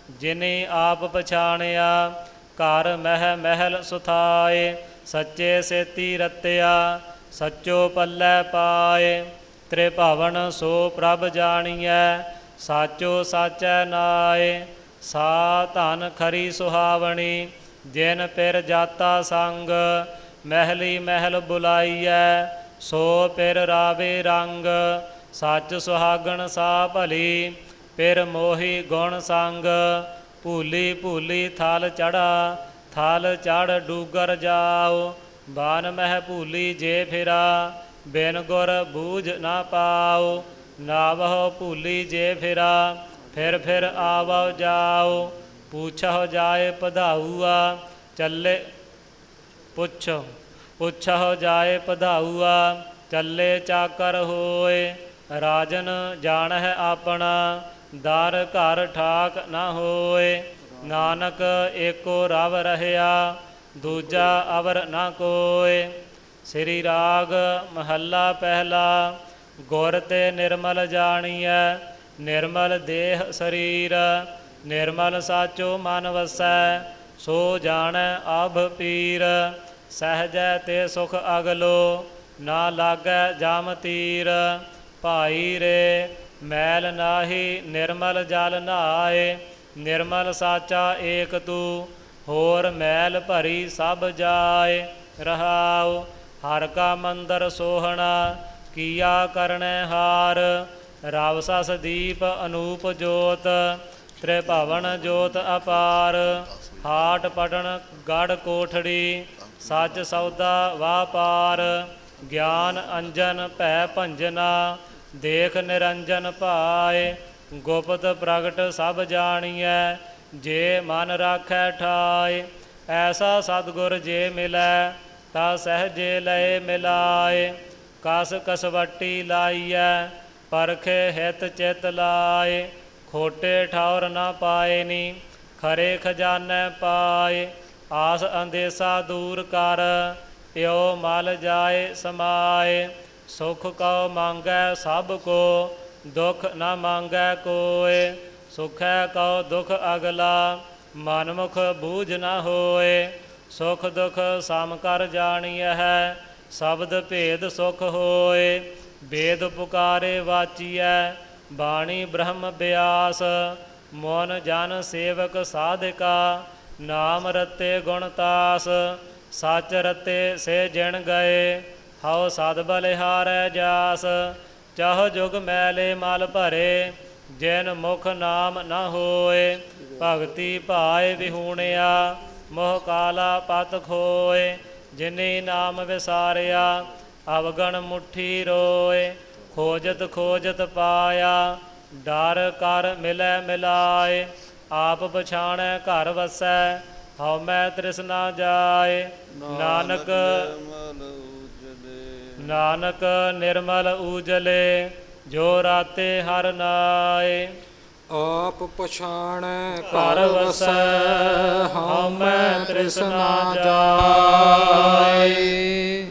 S1: ਜਿਨੇ ਆਪ ਪਛਾਣਿਆ। ਘਰ ਮਹਿ ਮਹਿਲ ਸੁਥਾਏ, ਸੱਚੇ ਸੇਤੀ ਰਤਿਆ। ਸੱਚੋ ਪੱਲੇ ਪਾਏ, ਤ੍ਰਿਭਵਨ ਸੋ ਪ੍ਰਭ ਜਾਣੀਐ। ਸਾਚੋ ਸਾਚੈ ਨਾਏ, ਸਾ ਧਨ ਖਰੀ ਸੁਹਾਵਣੀ। ਜਿਨ ਪਿਰ ਜਾਤਾ ਸੰਗ, ਮਹਿਲੀ ਮਹਿਲ ਬੁਲਾਈਐ। ਸੋ ਪਿਰ ਰਾਵੇ ਰੰਗ, ਸੱਚ ਸੁਹਾਗਣ ਸਾ ਭਲੀ। ਪਿਰ ਮੋਹੀ ਗੁਣ ਸੰਗ, ਭੂਲੀ ਭੂਲੀ ਥਲ ਚੜਾ। ਥਲ ਚੜ ਡੂਗਰ ਜਾਓ, ਬਾਨ ਮਹਿ ਭੂਲੀ ਜੇ ਫਿਰਾ। ਬਿਨ ਗੁਰ ਬੂਝ ਨਾ ਪਾਓ, ਨਾਵਹੁ ਭੂਲੀ ਜੇ ਫਿਰਾ। ਫਿਰ ਫਿਰ ਆਵੋ ਜਾਓ, ਪੁੱਛਹੁ ਜਾਏ ਪਧਾਊਆ। ਚੱਲੇ ਪੁੱਛੋ ਪੁੱਛਹੁ ਜਾਏ ਪਧਾਊਆ। ਚੱਲੇ ਚਾਕਰ ਹੋਏ, ਰਾਜਨ ਜਾਣਹਿ ਆਪਣਾ। ਦਰ ਘਰ ਠਾਕ ਨਾ ਹੋਏ, ਨਾਨਕ ਏਕੋ ਰਵ ਰਹਿਆ। ਦੂਜਾ ਅਵਰ ਨਾ ਕੋਇ। ਸ੍ਰੀ ਰਾਗ ਮਹੱਲਾ ਪਹਿਲਾ। ਗੁਰ ਤੇ ਨਿਰਮਲ ਜਾਣੀਐ, ਨਿਰਮਲ ਦੇਹ ਸਰੀਰ। ਨਿਰਮਲ ਸਾਚੋ ਮਨ ਵਸੈ, ਸੋ ਜਾਣੈ ਅਭ ਪੀਰ। ਸਹਿਜੈ ਤੇ ਸੁਖ ਅਗਲੋ, ਨਾ ਲਾਗੈ ਜਮ ਤੀਰ। ਭਾਈ ਰੇ ਮੈਲ ਨਾਹੀ, ਨਿਰਮਲ ਜਲ ਨਹਾਏ। ਨਿਰਮਲ ਸਾਚਾ ਏਕ ਤੂ, ਹੋਰ ਮੈਲ ਭਰੀ ਸਭ ਜਾਏ। ਰਹਾਉ ਹਰ ਕਾ ਮੰਦਰ ਸੋਹਣਾ, ਕੀਆ ਕਰਨੈ ਹਾਰ। ਰਵ ਸਸ ਦੀਪ ਅਨੂਪ ਜੋਤ, ਤ੍ਰਿਭਵਨ ਜੋਤ ਅਪਾਰ। ਹਾਟ ਪਟਣ ਗੜ ਕੋਠੜੀ, ਸੱਚ ਸੌਦਾ ਵਾਪਾਰ। ਗਿਆਨ ਅੰਜਨ ਭੈ ਭੰਜਨਾ, ਦੇਖ ਨਿਰੰਜਨ ਭਾਏ। ਗੁਪਤ ਪ੍ਰਗਟ ਸਭ ਜਾਣੀਐ, ਜੇ ਮਨ ਰਾਖੈ ਠਾਏ। ਐਸਾ ਸਤਿਗੁਰ ਜੇ ਮਿਲੈ, ਤਾ ਸਹਿਜੇ ਲਏ ਮਿਲਾਏ। ਕਸ ਕਸਵੱਟੀ ਲਾਈਐ, ਪਰਖੇ ਹਿਤ ਚਿਤ ਲਾਏ। ਖੋਟੇ ਠੌਰ ਨਾ ਪਾਏ ਨੀ, ਖਰੇ ਖਜ਼ਾਨੈ ਪਾਏ। ਆਸ ਅੰਦੇਸਾ ਦੂਰ ਕਰ, ਇਉ ਮਲ ਜਾਏ ਸਮਾਏ। ਸੁਖ ਕਉ ਮੰਗੈ ਸਭ ਕੋ, ਦੁਖ ਨਾ ਮੰਗੈ ਕੋਇ। ਸੁਖੈ ਕਉ ਦੁਖ ਅਗਲਾ, ਮਨਮੁਖ ਬੂਝ ਨਾ ਹੋਏ। ਸੁਖ ਦੁਖ ਸਮ ਕਰ ਜਾਣੀਐ, ਸ਼ਬਦ ਭੇਦ ਸੁਖ ਹੋਏ। ਵੇਦ ਪੁਕਾਰੇ ਵਾਚੀਐ, ਬਾਣੀ ਬ੍ਰਹਮ ਬਿਆਸ। ਮਨ ਜਨ ਸੇਵਕ ਸਾਧਿਕਾ, ਨਾਮ ਰਤੇ ਗੁਣ ਤਾਸ। ਸੱਚ ਰਤੇ ਸੇ ਜਿਣ ਗਏ, ਹਉ ਸਦ ਬਲਿਹਾਰੈ ਜਾਸ। ਚਾਹ ਜੁਗ ਮੈਲੇ ਮਲ ਭਰੇ, ਜਿਨ ਮੁਖ ਨਾਮ ਨ ਹੋਏ। ਭਗਤੀ ਭਾਏ ਵਿਹੂਣਿਆ, ਮੋਹ ਕਾਲਾ ਪਤ ਖੋਏ। ਜਿਨੀ ਨਾਮ ਵਿਸਾਰਿਆ, ਅਵਗਣ ਮੁੱਠੀ ਰੋਏ। ਖੋਜਤ ਖੋਜਤ ਪਾਇਆ, ਡਰ ਕਰ ਮਿਲੈ ਮਿਲਾਏ। ਆਪ ਪਛਾਣੈ ਘਰ ਵਸੈ, ਹਉ ਮੈਂ ਤ੍ਰਿਸ਼ਨਾ ਜਾਏ। ਨਾਨਕ ਨਾਨਕ ਨਿਰਮਲ ਊਜਲੇ, ਜੋ ਰਾਤੇ ਹਰ ਨਾਏ।
S2: ਆਪ ਪਛਾਣੈ
S1: ਘਰ ਵਸੈ, ਹਉ ਮੈਂ ਤ੍ਰਿਸ਼ਨਾ ਜਾਏ।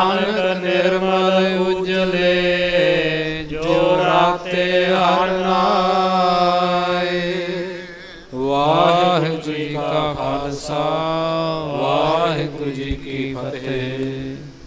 S2: ਨਾਨਕ ਨਿਰਮਲ ਊਜਲੇ, ਜੋ ਰਾਤੇ ਹਰ ਨਾਏ।